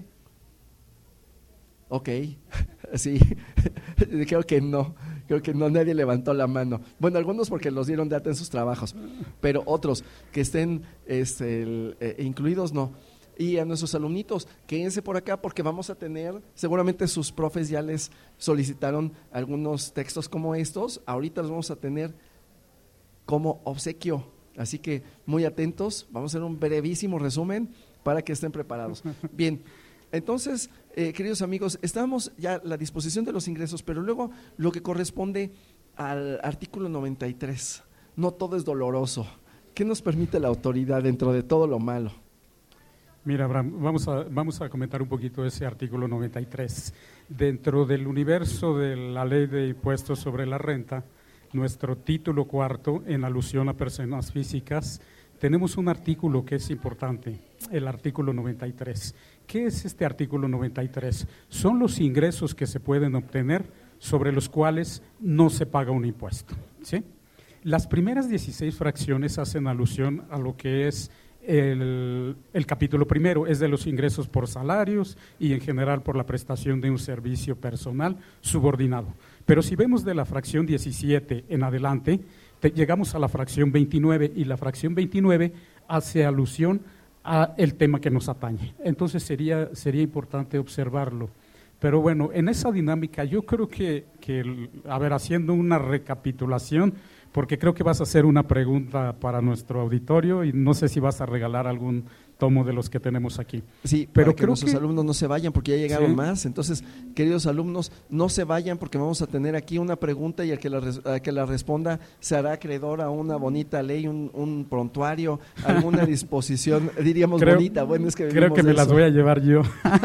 Ok, sí, creo que no, creo que no, nadie levantó la mano. Bueno, algunos porque los dieron de alta en sus trabajos, pero otros que estén este, el, eh, incluidos no. Y a nuestros alumnitos, quédense por acá porque vamos a tener, seguramente sus profes ya les solicitaron algunos textos como estos, ahorita los vamos a tener como obsequio Así que muy atentos, vamos a hacer un brevísimo resumen para que estén preparados. Bien, entonces, eh, queridos amigos, estamos ya a la disposición de los ingresos, pero luego lo que corresponde al artículo noventa y tres, no todo es doloroso. ¿Qué nos permite la autoridad dentro de todo lo malo? Mira, Abraham, vamos a, vamos a comentar un poquito ese artículo noventa y tres. Dentro del universo de la ley de impuestos sobre la renta, nuestro título cuarto, en alusión a personas físicas, tenemos un artículo que es importante, el artículo noventa y tres. ¿Qué es este artículo noventa y tres? Son los ingresos que se pueden obtener sobre los cuales no se paga un impuesto, ¿sí? Las primeras dieciséis fracciones hacen alusión a lo que es El, el capítulo primero, es de los ingresos por salarios y en general por la prestación de un servicio personal subordinado. Pero si vemos de la fracción diecisiete en adelante, te, llegamos a la fracción veintinueve y la fracción veintinueve hace alusión a el tema que nos atañe. Entonces sería, sería importante observarlo. Pero bueno, en esa dinámica yo creo que, que, a ver, haciendo una recapitulación, porque creo que vas a hacer una pregunta para nuestro auditorio y no sé si vas a regalar algún tomo de los que tenemos aquí. Sí, pero para que creo nuestros que alumnos no se vayan porque ya llegaron sí. más. Entonces, queridos alumnos, no se vayan porque vamos a tener aquí una pregunta y el que la, el que la responda se hará acreedor a una bonita ley, un, un prontuario, alguna disposición, diríamos creo, bonita. Bueno, es que creo que me eso. las voy a llevar yo.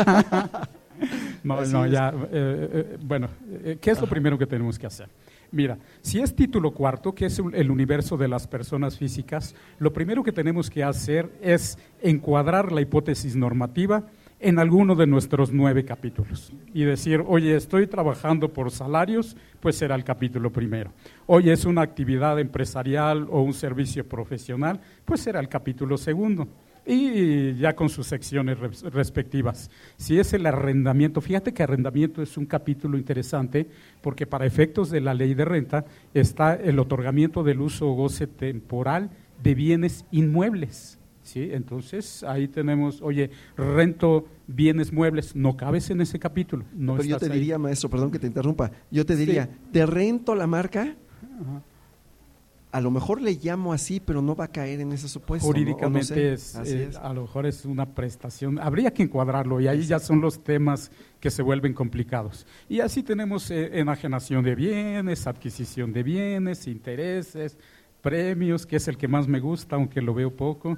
no, Así no, es. ya. Eh, eh, bueno, eh, ¿qué es lo primero que tenemos que hacer? Mira, si es título cuarto, que es el universo de las personas físicas, lo primero que tenemos que hacer es encuadrar la hipótesis normativa en alguno de nuestros nueve capítulos y decir, oye, estoy trabajando por salarios, pues será el capítulo primero. Oye, es una actividad empresarial o un servicio profesional, pues será el capítulo segundo. Y ya con sus secciones respectivas. Si es el arrendamiento, fíjate que arrendamiento es un capítulo interesante porque para efectos de la ley de renta está el otorgamiento del uso o goce temporal de bienes inmuebles, ¿sí? Entonces ahí tenemos, oye, rento bienes muebles, no cabes en ese capítulo. No Pero yo te ahí. diría, maestro, perdón que te interrumpa, yo te diría, sí. ¿Te rento la marca? Ajá. A lo mejor le llamo así, pero no va a caer en ese supuesto. Jurídicamente, ¿no? No sé. es, eh, es, a lo mejor es una prestación, habría que encuadrarlo y ahí ya son los temas que se vuelven complicados. Y así tenemos eh, enajenación de bienes, adquisición de bienes, intereses, premios, que es el que más me gusta, aunque lo veo poco,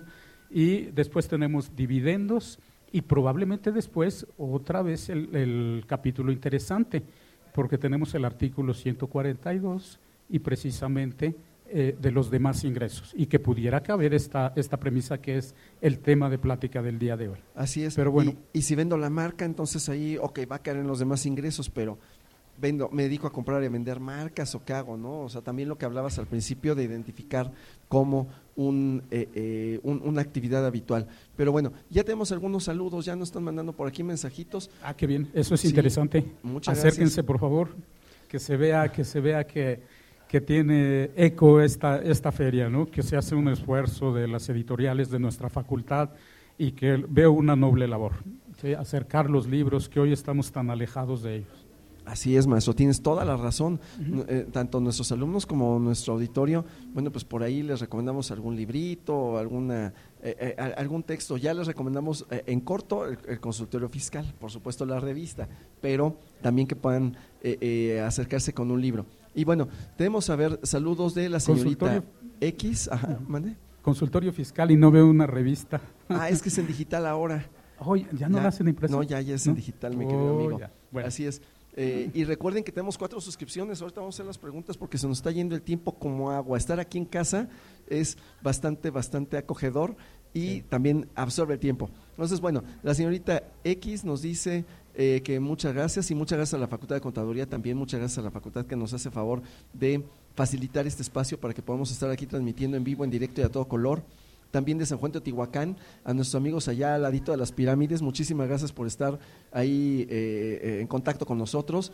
y después tenemos dividendos y probablemente después otra vez el, el capítulo interesante, porque tenemos el artículo ciento cuarenta y dos y precisamente Eh, de los demás ingresos y que pudiera caber esta, esta premisa que es el tema de plática del día de hoy. Así es, pero bueno, y, y si vendo la marca, entonces ahí, ok, va a caer en los demás ingresos, pero vendo, me dedico a comprar y a vender marcas o qué hago, ¿no? O sea, también lo que hablabas al principio de identificar como un, eh, eh, un, una actividad habitual. Pero bueno, ya tenemos algunos saludos, ya nos están mandando por aquí mensajitos. Ah, qué bien, eso es Sí, interesante. muchas Acérquense, gracias. por favor, que se vea, que se vea que que tiene eco esta, esta feria, ¿no? Que se hace un esfuerzo de las editoriales de nuestra facultad y que veo una noble labor, ¿sí? Acercar los libros que hoy estamos tan alejados de ellos. Así es, maestro, tienes toda la razón. Uh-huh. eh, tanto nuestros alumnos como nuestro auditorio, bueno, pues por ahí les recomendamos algún librito o alguna, eh, eh, algún texto. Ya les recomendamos eh, en corto el, el consultorio fiscal, por supuesto la revista, pero también que puedan eh, eh, acercarse con un libro. Y bueno, tenemos a ver saludos de la señorita X. Ajá, ¿mande? Consultorio fiscal y no veo una revista. Ah, es que es en digital ahora. Oh, ya no Ya, la hacen impresa. No, ya, ya es ¿No? en digital, mi querido Oh, amigo. ya. Bueno. Así es. Eh, y recuerden que tenemos cuatro suscripciones. Ahorita vamos a hacer las preguntas porque se nos está yendo el tiempo como agua. Estar aquí en casa es bastante, bastante acogedor y sí. También absorbe el tiempo. Entonces, bueno, la señorita X nos dice eh, que muchas gracias y muchas gracias a la Facultad de Contaduría, también muchas gracias a la facultad que nos hace favor de facilitar este espacio para que podamos estar aquí transmitiendo en vivo, en directo y a todo color. También de San Juan de Teotihuacán, a nuestros amigos allá al ladito de las pirámides, muchísimas gracias por estar ahí eh, eh, en contacto con nosotros.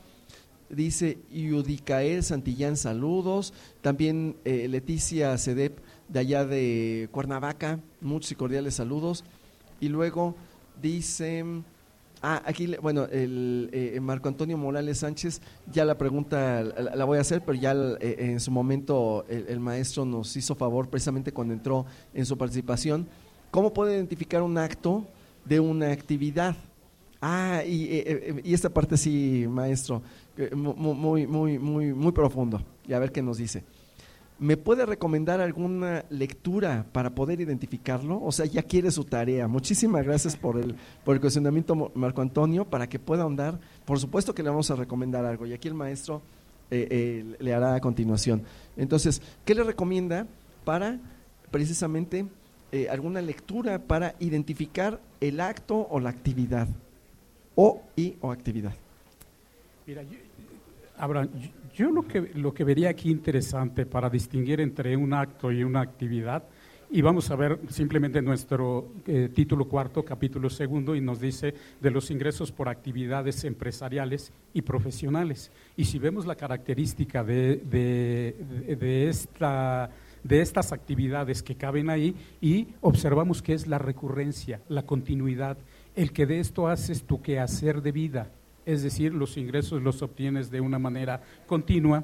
Dice Yudicael Santillán, saludos. También eh, Leticia Cedep de allá de Cuernavaca, muchos y cordiales saludos. Y luego dice Ah, aquí, bueno, el eh, Marco Antonio Morales Sánchez, ya la pregunta la, la voy a hacer, pero ya eh, en su momento el, el maestro nos hizo favor precisamente cuando entró en su participación. ¿Cómo puede identificar un acto de una actividad? Ah, y, eh, y esta parte sí, maestro, muy, muy, muy, muy profundo. Y a ver qué nos dice. ¿Me puede recomendar alguna lectura para poder identificarlo? O sea, ya quiere su tarea. Muchísimas gracias por el, por el cuestionamiento, Marco Antonio, para que pueda ahondar. Por supuesto que le vamos a recomendar algo y aquí el maestro eh, eh, le hará a continuación. Entonces, ¿qué le recomienda para precisamente eh, alguna lectura para identificar el acto o la actividad? O y o actividad. Mira, yo, Abraham, yo, yo lo que lo que vería aquí interesante para distinguir entre un acto y una actividad, y vamos a ver simplemente nuestro eh, título cuarto, capítulo segundo, y nos dice de los ingresos por actividades empresariales y profesionales. Y si vemos la característica de, de, de, de esta de estas actividades que caben ahí, y observamos que es la recurrencia, la continuidad, el que de esto haces tu quehacer de vida, es decir, los ingresos los obtienes de una manera continua.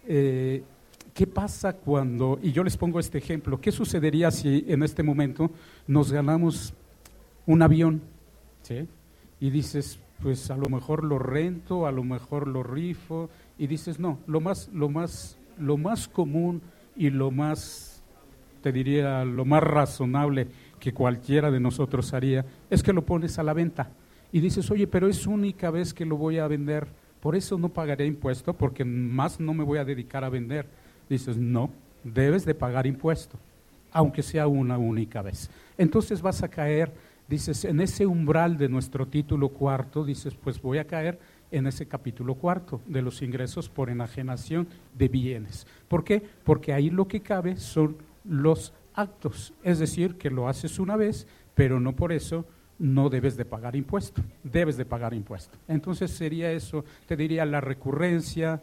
Eh, ¿Qué pasa cuando, y yo les pongo este ejemplo, qué sucedería si en este momento nos ganamos un avión, ¿sí? Y dices, pues a lo mejor lo rento, a lo mejor lo rifo, y dices, no, lo más, lo más, lo más común y lo más, te diría, lo más razonable que cualquiera de nosotros haría, es que lo pones a la venta. Y dices, oye, pero es única vez que lo voy a vender, por eso no pagaré impuesto, porque más no me voy a dedicar a vender. Dices, no, debes de pagar impuesto, aunque sea una única vez. Entonces vas a caer, dices, en ese umbral de nuestro título cuarto, dices, pues voy a caer en ese capítulo cuarto de los ingresos por enajenación de bienes. ¿Por qué? Porque ahí lo que cabe son los actos, es decir, que lo haces una vez, pero no por eso no debes de pagar impuesto, debes de pagar impuesto. Entonces sería eso, te diría la recurrencia,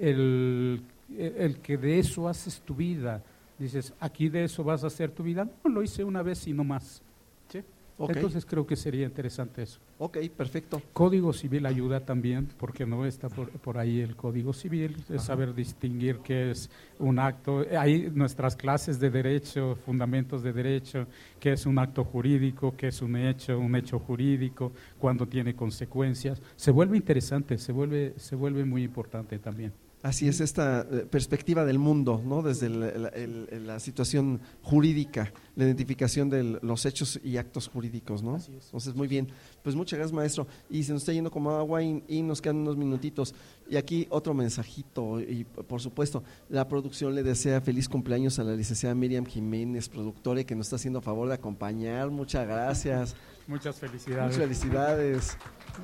el, el que de eso haces tu vida. Dices, aquí de eso vas a hacer tu vida, no, lo hice una vez y no más. ¿Sí? Okay. Entonces creo que sería interesante eso. Ok, perfecto. Código Civil ayuda también, porque no está por, por ahí el Código Civil, es Ajá. saber distinguir qué es un acto. Hay nuestras clases de derecho, fundamentos de derecho, qué es un acto jurídico, qué es un hecho, un hecho jurídico, cuándo tiene consecuencias. Se vuelve interesante, se vuelve, se vuelve muy importante también. Así es, esta perspectiva del mundo, ¿no? Desde el, el, el, la situación jurídica, la identificación de los hechos y actos jurídicos, ¿no? Así es. Entonces, muy bien. Pues muchas gracias, maestro. Y se nos está yendo como agua y, y nos quedan unos minutitos. Y aquí otro mensajito, y por supuesto, la producción le desea feliz cumpleaños a la licenciada Miriam Jiménez, productora, que nos está haciendo favor de acompañar. Muchas gracias. Muchas felicidades. Muchas felicidades.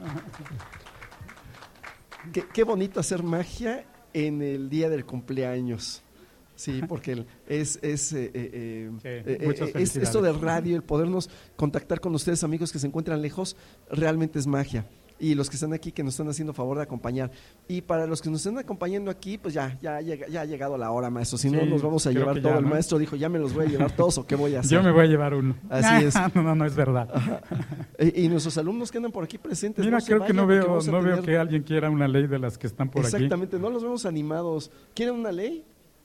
qué, qué bonito hacer magia en el día del cumpleaños, sí, porque es, es, eh, eh, sí, eh, es esto de radio, el podernos contactar con ustedes, amigos que se encuentran lejos, realmente es magia. Y los que están aquí, que nos están haciendo favor de acompañar. Y para los que nos están acompañando aquí, pues ya, ya, ya, ya ha llegado la hora, maestro. Si sí, no, nos vamos a llevar todo. Ya, ¿no? El maestro dijo, ya me los voy a llevar todos, ¿o qué voy a hacer? Yo me voy a llevar uno. Así es. No, no, no es verdad. Y, y nuestros alumnos que andan por aquí presentes. Mira, no creo que no veo, no tener... veo que alguien quiera una ley de las que están por Exactamente, aquí. Exactamente, no los vemos animados. ¿Quieren una ley?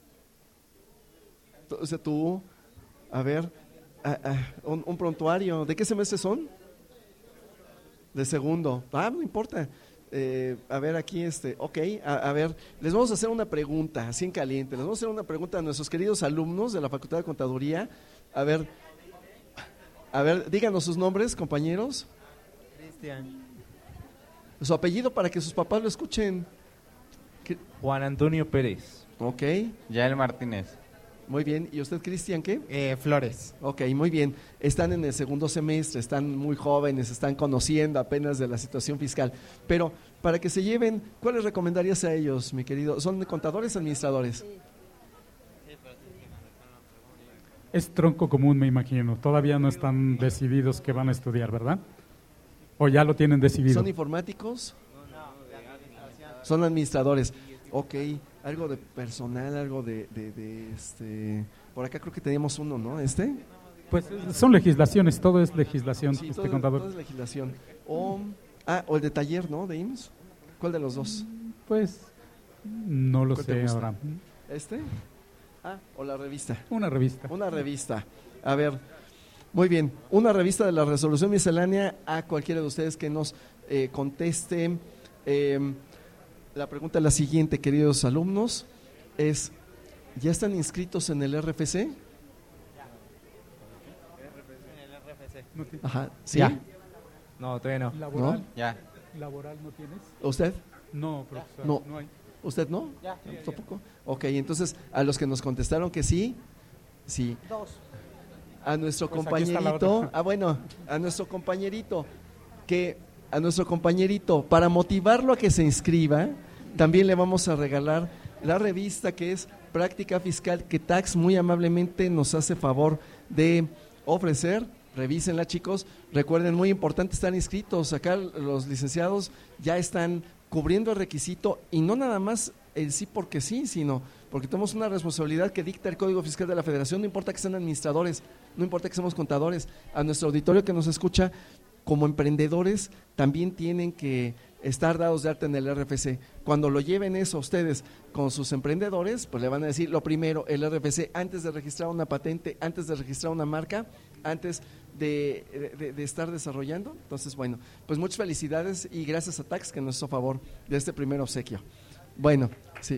O sea, tú, a ver, a, a, un, un prontuario. ¿De qué semestre son? De segundo. Ah, no importa. Eh, a ver, aquí, este, ok, a, a ver, les vamos a hacer una pregunta, así en caliente. Les vamos a hacer una pregunta a nuestros queridos alumnos de la Facultad de Contaduría. A ver, a ver, díganos sus nombres, compañeros. Cristian. Su apellido para que sus papás lo escuchen. Juan Antonio Pérez. Ok. Yael Martínez. Muy bien. ¿Y usted, Cristian, qué? Eh, Flores. Ok, muy bien. Están en el segundo semestre, están muy jóvenes, están conociendo apenas de la situación fiscal. Pero para que se lleven, ¿cuál les recomendarías a ellos, mi querido? ¿Son contadores o administradores? Es tronco común, me imagino. Todavía no están decididos qué van a estudiar, ¿verdad? ¿O ya lo tienen decidido? ¿Son informáticos? Son administradores. Ok, algo de personal, algo de, de, de este, por acá creo que teníamos uno, ¿no? ¿Este? Pues son legislaciones, todo es legislación, sí, este todo, contador. todo es legislación. O Ah, o el de taller, ¿no? De I M S S. ¿Cuál de los dos? Pues no lo ¿Cuál te sé gusta? ahora. ¿Este? Ah, o la revista. Una revista. Una revista. A ver, muy bien. Una revista de la resolución miscelánea a cualquiera de ustedes que nos eh, conteste. Eh, la pregunta es la siguiente, queridos alumnos, es, ¿ya están inscritos en el R F C? ¿No ti- Ajá, ¿sí? Ya. No, todavía no. ¿Laboral? ¿No? Ya. ¿Laboral no tienes? ¿Usted? No, profesor. No. No hay. ¿Usted no? Ya. ¿Tampoco? Ok, entonces, a los que nos contestaron que sí, sí. Dos. A nuestro Pues aquí está la compañerito, otra. ah bueno, a nuestro compañerito, que a nuestro compañerito, para motivarlo a que se inscriba, también le vamos a regalar la revista que es Práctica Fiscal, que Tax muy amablemente nos hace favor de ofrecer. Revísenla, chicos. Recuerden, muy importante estar inscritos. Acá los licenciados ya están cubriendo el requisito, y no nada más el sí porque sí, sino porque tenemos una responsabilidad que dicta el Código Fiscal de la Federación. No importa que sean administradores, no importa que seamos contadores. A nuestro auditorio que nos escucha, como emprendedores, también tienen que estar dados de alta en el R F C. Cuando lo lleven eso ustedes con sus emprendedores, pues le van a decir lo primero, el R F C, antes de registrar una patente, antes de registrar una marca, antes de, de, de estar desarrollando. Entonces, bueno, pues muchas felicidades y gracias a Tax que nos hizo favor de este primer obsequio. Bueno, sí.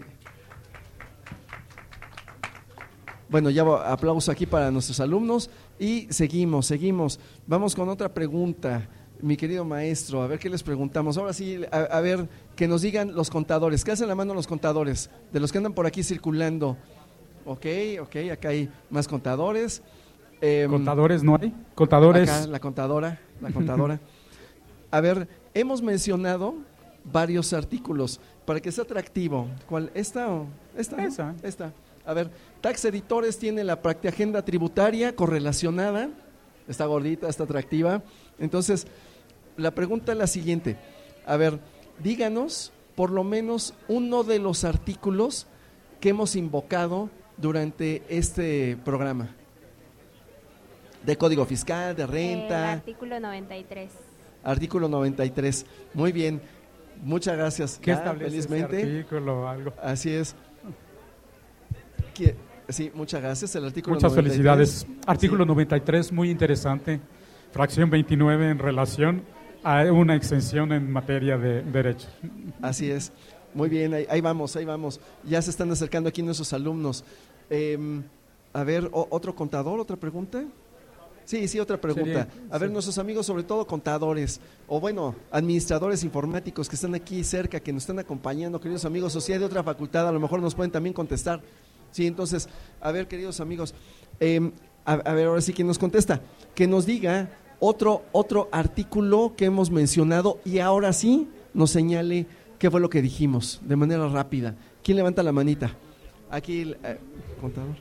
Bueno, ya aplauso aquí para nuestros alumnos y seguimos, seguimos. Vamos con otra pregunta, mi querido maestro, a ver qué les preguntamos. Ahora sí, a, a ver, que nos digan los contadores. ¿Qué hacen la mano los contadores? De los que andan por aquí circulando. Ok, ok, acá hay más contadores. Eh, ¿Contadores no hay? ¿Contadores? Acá, la contadora, la contadora. A ver, hemos mencionado varios artículos para que sea atractivo. ¿Cuál? ¿Esta o esta? Esa. ¿No? Esta. A ver, Tax Editores tiene la Practiagenda Tributaria correlacionada. Está gordita, está atractiva. Entonces, la pregunta es la siguiente. A ver, díganos por lo menos uno de los artículos que hemos invocado durante este programa. De Código Fiscal, de renta. El artículo noventa y tres. Artículo noventa y tres. Muy bien. Muchas gracias. ¿Qué Ya, establece felizmente. ese artículo o algo? Así es. Que- Sí, muchas gracias. El artículo Muchas noventa y tres. felicidades. Artículo Sí. noventa y tres, muy interesante. Fracción veintinueve en relación a una exención en materia de derechos. Así es. Muy bien, ahí, ahí vamos, ahí vamos. Ya se están acercando aquí nuestros alumnos. Eh, a ver, o- ¿otro contador? ¿Otra pregunta? Sí, sí, otra pregunta. Sería- A ver, sí. nuestros amigos, sobre todo contadores, o bueno, administradores informáticos que están aquí cerca, que nos están acompañando, queridos amigos, o si hay de otra facultad, a lo mejor nos pueden también contestar. Sí, entonces, a ver, queridos amigos, eh, a, a ver, ahora sí, ¿quién nos contesta? Que nos diga otro, otro artículo que hemos mencionado y ahora sí nos señale qué fue lo que dijimos, de manera rápida. ¿Quién levanta la manita? Aquí, el eh, contador.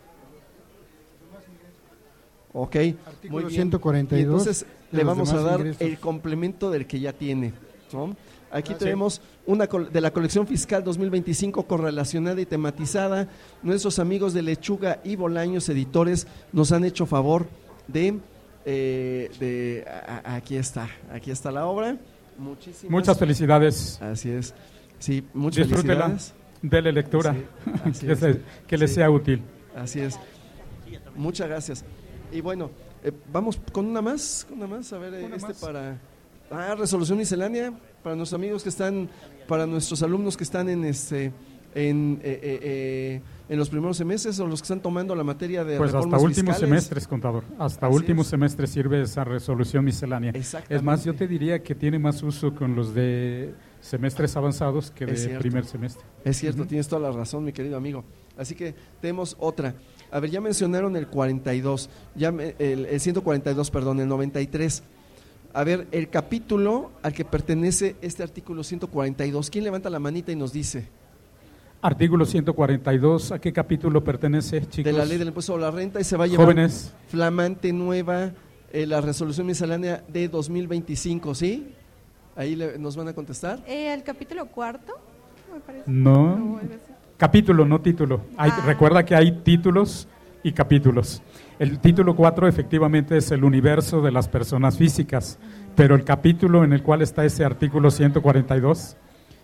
Ok, Artículo muy bien. ciento cuarenta y Y dos entonces de le los vamos a demás dar ingresos. el complemento del que ya tiene, ¿no? Aquí Gracias. tenemos una col- de la colección fiscal dos mil veinticinco correlacionada y tematizada. Nuestros amigos de Lechuga y Bolaños Editores nos han hecho favor de, eh, de a- a- aquí está, aquí está la obra. Muchísimas Muchas felicidades. Así es. Sí, muchas Disfrútela, felicidades. dele lectura, Sí, así que, es. se- que le Sí. sea útil. Así es. Muchas gracias. Y bueno, eh, vamos con una más, con una más, a ver, eh, Una este más. para ah, resolución miscelánea para nuestros amigos que están, para nuestros alumnos que están en este en eh, eh, eh, en los primeros semestres o los que están tomando la materia de Pues hasta reformas últimos fiscales. semestres, contador. Hasta Así últimos es. semestres sirve esa resolución miscelánea. Exactamente. Es más, yo te diría que tiene más uso con los de semestres avanzados que Es de cierto. primer semestre. Es cierto, Ujú. tienes toda la razón, mi querido amigo. Así que tenemos otra. A ver, ya mencionaron el cuarenta y dos, ya me- el, el ciento cuarenta y dos, perdón, el noventa y tres. A ver, el capítulo al que pertenece este artículo ciento cuarenta y dos. ¿Quién levanta la manita y nos dice? Artículo ciento cuarenta y dos, ¿a qué capítulo pertenece, chicos? De la ley del impuesto a la renta y se va a llevar Jóvenes, flamante nueva eh, la resolución miscelánea de dos mil veinticinco, ¿sí? Ahí le- nos van a contestar. Eh, el capítulo cuarto, me parece. no. O algo así. Capítulo, no título. Hay- Ah. Recuerda que hay títulos y capítulos. El título cuatro efectivamente es el universo de las personas físicas, pero el capítulo en el cual está ese artículo ciento cuarenta y dos,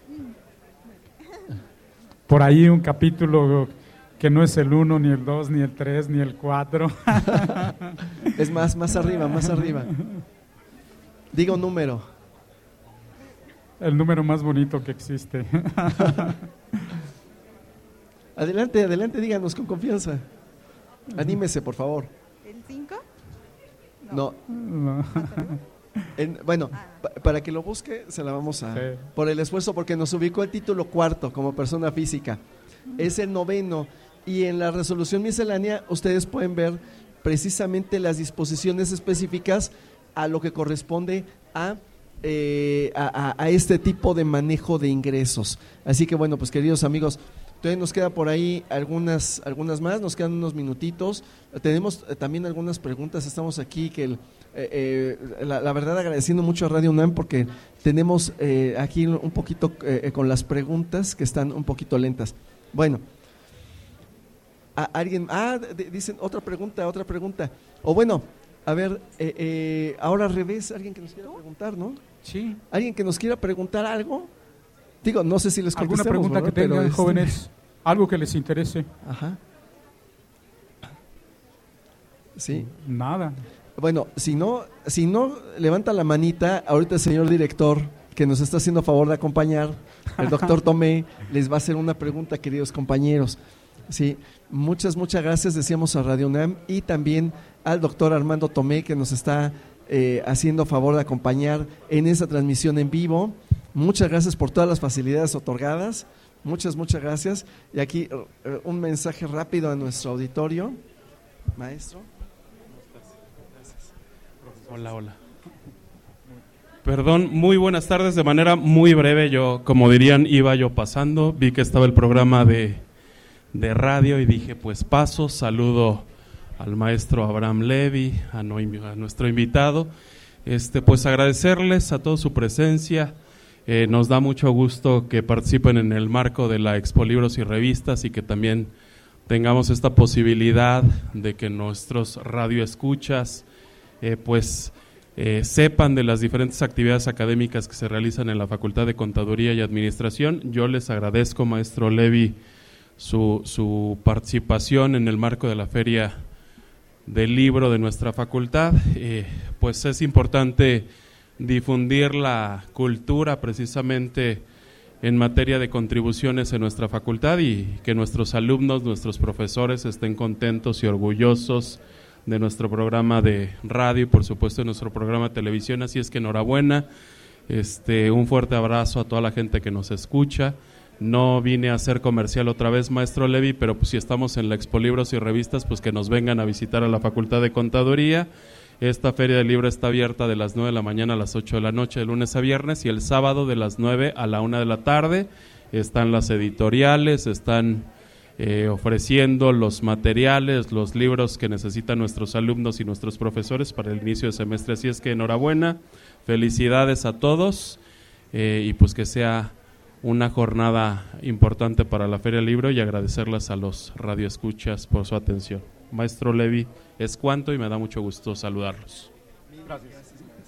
por ahí un capítulo que no es el uno, ni el dos, ni el tres, ni el cuatro. Es más, más arriba, más arriba. Diga un número. El número más bonito que existe. Adelante, adelante, díganos con confianza. Anímese, por favor. ¿El cinco? No. No. En, bueno, pa- para que lo busque, se la vamos a... Sí. Por el esfuerzo, porque nos ubicó el título cuarto como persona física. Es el noveno. Y en la resolución miscelánea, ustedes pueden ver precisamente las disposiciones específicas a lo que corresponde a... Eh, a, a, a este tipo de manejo de ingresos. Así que bueno, pues queridos amigos, todavía nos queda por ahí algunas algunas más, nos quedan unos minutitos. Tenemos eh, también algunas preguntas, estamos aquí que el, eh, eh, la, la verdad agradeciendo mucho a Radio UNAM porque tenemos eh, aquí un poquito eh, con las preguntas que están un poquito lentas. Bueno, a, alguien, ah, de, dicen otra pregunta, otra pregunta, o bueno, a ver, eh, eh, ahora al revés, alguien que nos quiera preguntar, ¿no? Sí. ¿Alguien que nos quiera preguntar algo? Digo, no sé si les ¿Alguna contestemos, pregunta ¿verdad? que tengan, Pero este- jóvenes? ¿Algo que les interese? Ajá. Sí. Nada. Bueno, si no, si no levanta la manita, ahorita el señor director, que nos está haciendo favor de acompañar, el doctor Tomé, les va a hacer una pregunta, queridos compañeros. Sí, muchas, muchas gracias, decíamos a Radio UNAM y también al doctor Armando Tomé, que nos está eh, haciendo favor de acompañar en esa transmisión en vivo. Muchas gracias por todas las facilidades otorgadas. Muchas, muchas gracias. Y aquí eh, un mensaje rápido a nuestro auditorio. Maestro. Hola, hola. Perdón, muy buenas tardes. De manera muy breve, yo, como dirían, iba yo pasando, vi que estaba el programa de, de radio y dije, pues paso, saludo al maestro Abraham Levy, a, no, a nuestro invitado, este, pues agradecerles a todos su presencia. Eh, nos da mucho gusto que participen en el marco de la Expo Libros y Revistas y que también tengamos esta posibilidad de que nuestros radioescuchas eh, pues eh, sepan de las diferentes actividades académicas que se realizan en la Facultad de Contaduría y Administración. Yo les agradezco, maestro Levy, su, su participación en el marco de la Feria del Libro de nuestra facultad. Eh, pues es importante difundir la cultura precisamente en materia de contribuciones en nuestra facultad y que nuestros alumnos, nuestros profesores estén contentos y orgullosos de nuestro programa de radio y por supuesto de nuestro programa de televisión. Así es que enhorabuena, este, un fuerte abrazo a toda la gente que nos escucha. No vine a hacer comercial otra vez, maestro Levy, pero pues si estamos en la Expo Libros y Revistas, pues que nos vengan a visitar a la Facultad de Contaduría. Esta Feria del Libro está abierta de las nueve de la mañana a las ocho de la noche, de lunes a viernes, y el sábado de las nueve a la una de la tarde. Están las editoriales, están eh, ofreciendo los materiales, los libros que necesitan nuestros alumnos y nuestros profesores para el inicio de semestre. Así es que enhorabuena, felicidades a todos eh, y pues que sea una jornada importante para la Feria del Libro y agradecerles a los radioescuchas por su atención. Maestro Levy, es cuanto y me da mucho gusto saludarlos. Gracias.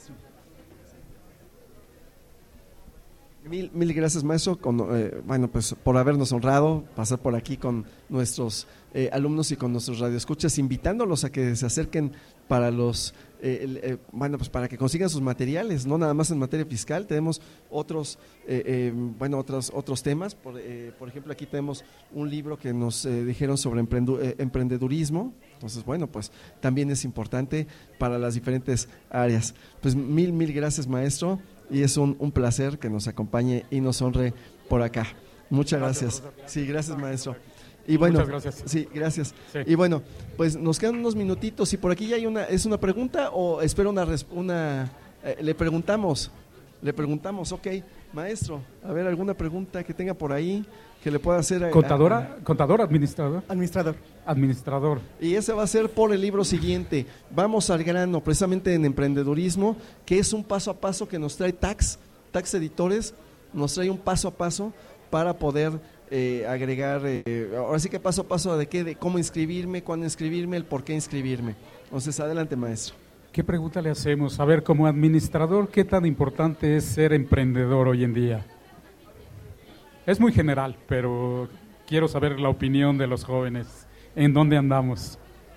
Mil, mil gracias, maestro, con, eh, bueno, pues por habernos honrado, pasar por aquí con nuestros eh, alumnos y con nuestros radioescuchas, invitándolos a que se acerquen para los, eh, el, eh, bueno, pues para que consigan sus materiales, no nada más en materia fiscal, tenemos otros, eh, eh, bueno, otros otros temas, por, eh, por ejemplo, aquí tenemos un libro que nos eh, dijeron sobre emprendu, eh, emprendedurismo, entonces, bueno, pues también es importante para las diferentes áreas. Pues mil, mil gracias, maestro. Y es un, un placer que nos acompañe y nos honre por acá. Muchas gracias. gracias. Sí, gracias, maestro. Y bueno, muchas gracias. Sí, gracias. Sí. Y bueno, pues nos quedan unos minutitos y por aquí ya hay una, ¿es una pregunta o espero una, una eh, le preguntamos, le preguntamos, ok, maestro, a ver, alguna pregunta que tenga por ahí que le pueda hacer. A, ¿Contadora? a, ¿Contador, administrador? Administrador. Administrador. Y ese va a ser por el libro siguiente. Vamos al grano, precisamente en emprendedurismo, que es un paso a paso que nos trae Tax, Tax Editores, nos trae un paso a paso para poder eh, agregar, eh, ahora sí que paso a paso de qué, de cómo inscribirme, cuándo inscribirme, el por qué inscribirme. Entonces, adelante, maestro. ¿Qué pregunta le hacemos? A ver, como administrador, ¿qué tan importante es ser emprendedor hoy en día? Es muy general, pero quiero saber la opinión de los jóvenes. ¿En dónde andamos?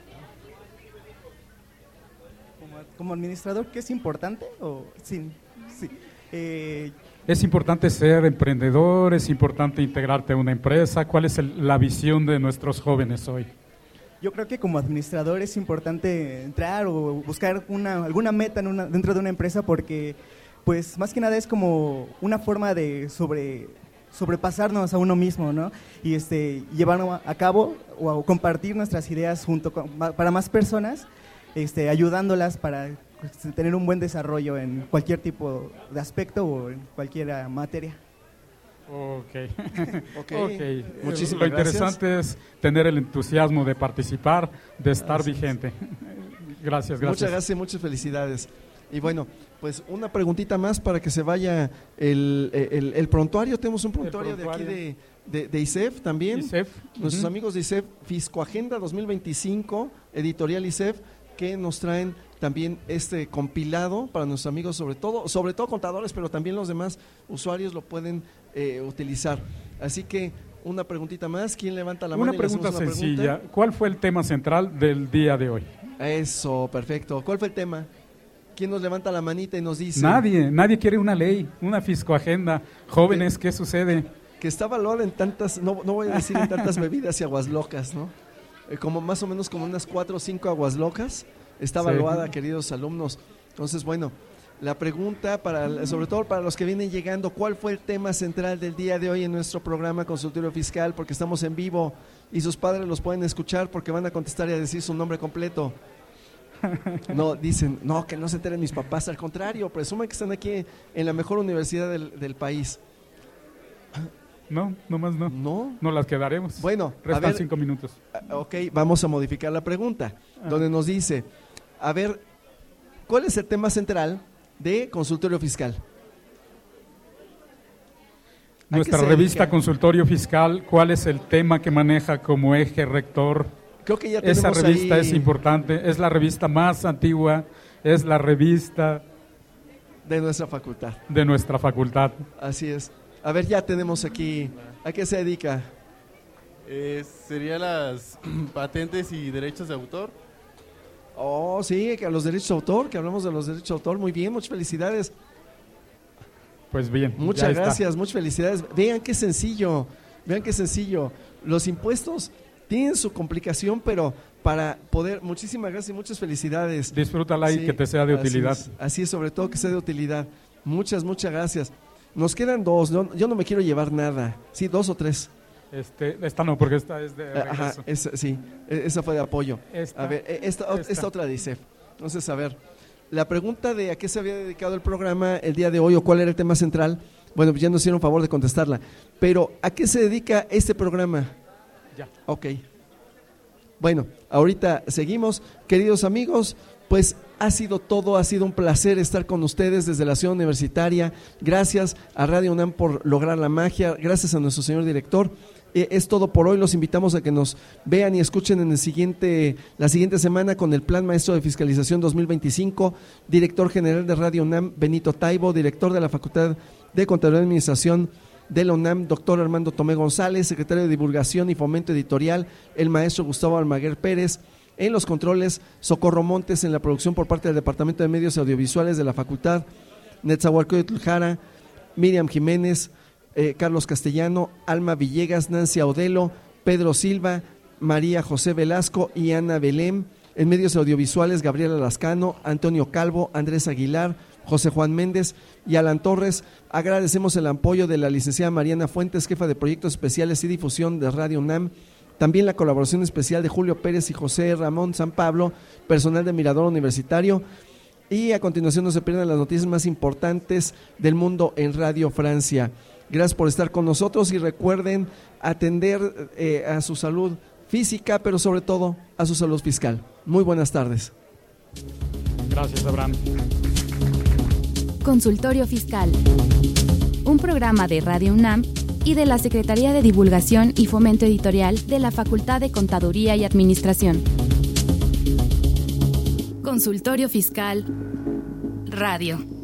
Como, como administrador, ¿qué es importante? O, sí, sí. Eh, ¿Es importante ser emprendedor? ¿Es importante integrarte a una empresa? ¿Cuál es el, la visión de nuestros jóvenes hoy? Yo creo que como administrador es importante entrar o buscar una, alguna meta en una, dentro de una empresa porque, pues, más que nada es como una forma de sobre, sobrepasarnos a uno mismo, ¿no? Y este, llevar a cabo o a compartir nuestras ideas junto con, para más personas, este, ayudándolas para tener un buen desarrollo en cualquier tipo de aspecto o en cualquier materia. Okay. Okay. Okay. Muchísimas Lo interesante gracias. es tener el entusiasmo de participar, de estar Así vigente. Gracias, gracias. Muchas gracias, muchas felicidades. Y bueno, pues una preguntita más para que se vaya el, el, el prontuario. Tenemos un prontuario, prontuario. de aquí de, de, de I C E F también. I C E F. Nuestros uh-huh. amigos de I C E F, Fiscoagenda dos mil veinticinco, editorial I C E F, que nos traen también este compilado para nuestros amigos, sobre todo, sobre todo contadores, pero también los demás usuarios lo pueden eh, utilizar. Así que una preguntita más, ¿quién levanta la mano? Una pregunta una sencilla, pregunta? ¿Cuál fue el tema central del día de hoy? Eso, perfecto. ¿Cuál fue el tema? ¿Quién nos levanta la manita y nos dice? Nadie, nadie quiere una ley, una fiscoagenda. Jóvenes, ¿qué sucede? Que está evaluada en tantas, no, no voy a decir en tantas bebidas y aguas locas, ¿no? Eh, como más o menos como unas cuatro o cinco aguas locas. Está evaluada, sí. Queridos alumnos. Entonces, bueno, la pregunta, para, sobre todo para los que vienen llegando, ¿cuál fue el tema central del día de hoy en nuestro programa Consultorio Fiscal? Porque estamos en vivo y sus padres los pueden escuchar porque van a contestar y a decir su nombre completo. No, dicen, no, que no se enteren mis papás, al contrario, presuman que están aquí en la mejor universidad del, del país. No, nomás no. No. No las quedaremos. Bueno, restan a ver, cinco minutos. Ok, vamos a modificar la pregunta, ah. donde nos dice, a ver, ¿cuál es el tema central de Consultorio Fiscal? Nuestra revista dedica? Consultorio Fiscal, ¿cuál es el tema que maneja como eje rector? Creo que ya tenemos Esa revista ahí... es importante, es la revista más antigua, es la revista... de nuestra facultad. De nuestra facultad. Así es. A ver, ya tenemos aquí, ¿a qué se dedica? Eh, sería las patentes y derechos de autor. Oh, sí, que a los derechos de autor, que hablamos de los derechos de autor, muy bien, muchas felicidades. Pues bien. Muchas gracias, está. Muchas felicidades. Vean qué sencillo, vean qué sencillo. Los impuestos tienen su complicación, pero para poder, muchísimas gracias y muchas felicidades. Disfrútala y sí, que te sea de utilidad. Así es, así es, sobre todo que sea de utilidad. Muchas, muchas gracias. Nos quedan dos, no, yo no me quiero llevar nada. Sí, dos o tres. Este, esta no, porque esta es de regreso. Ajá, esa, sí, esa fue de apoyo. Esta, a ver, esta, esta. esta otra de I C E F. Entonces, a ver, la pregunta de a qué se había dedicado el programa el día de hoy o cuál era el tema central, bueno, pues ya nos hicieron favor de contestarla. Pero, ¿a qué se dedica este programa? Ya. Ok. Bueno, ahorita seguimos. Queridos amigos, pues ha sido todo, ha sido un placer estar con ustedes desde la ciudad universitaria. Gracias a Radio UNAM por lograr la magia, gracias a nuestro señor director. Eh, es todo por hoy, los invitamos a que nos vean y escuchen en el siguiente, la siguiente semana con el Plan Maestro de Fiscalización dos mil veinticinco, director general de Radio UNAM, Benito Taibo, director de la Facultad de Contaduría y Administración de la UNAM, doctor Armando Tomé González, secretario de Divulgación y Fomento Editorial, el maestro Gustavo Almaguer Pérez. En los controles, Socorro Montes, en la producción por parte del Departamento de Medios Audiovisuales de la Facultad, Netzahualcóyotl Jara, Miriam Jiménez, eh, Carlos Castellano, Alma Villegas, Nancy Audelo, Pedro Silva, María José Velasco y Ana Belén. En medios audiovisuales, Gabriela Lascano, Antonio Calvo, Andrés Aguilar, José Juan Méndez y Alan Torres. Agradecemos el apoyo de la licenciada Mariana Fuentes, jefa de Proyectos Especiales y Difusión de Radio UNAM. También la colaboración especial de Julio Pérez y José Ramón San Pablo, personal de Mirador Universitario. Y a continuación no se pierdan las noticias más importantes del mundo en Radio Francia. Gracias por estar con nosotros y recuerden atender eh, a su salud física, pero sobre todo a su salud fiscal. Muy buenas tardes. Gracias, Abraham. Consultorio Fiscal, un programa de Radio UNAM y de la Secretaría de Divulgación y Fomento Editorial de la Facultad de Contaduría y Administración. Consultorio Fiscal Radio.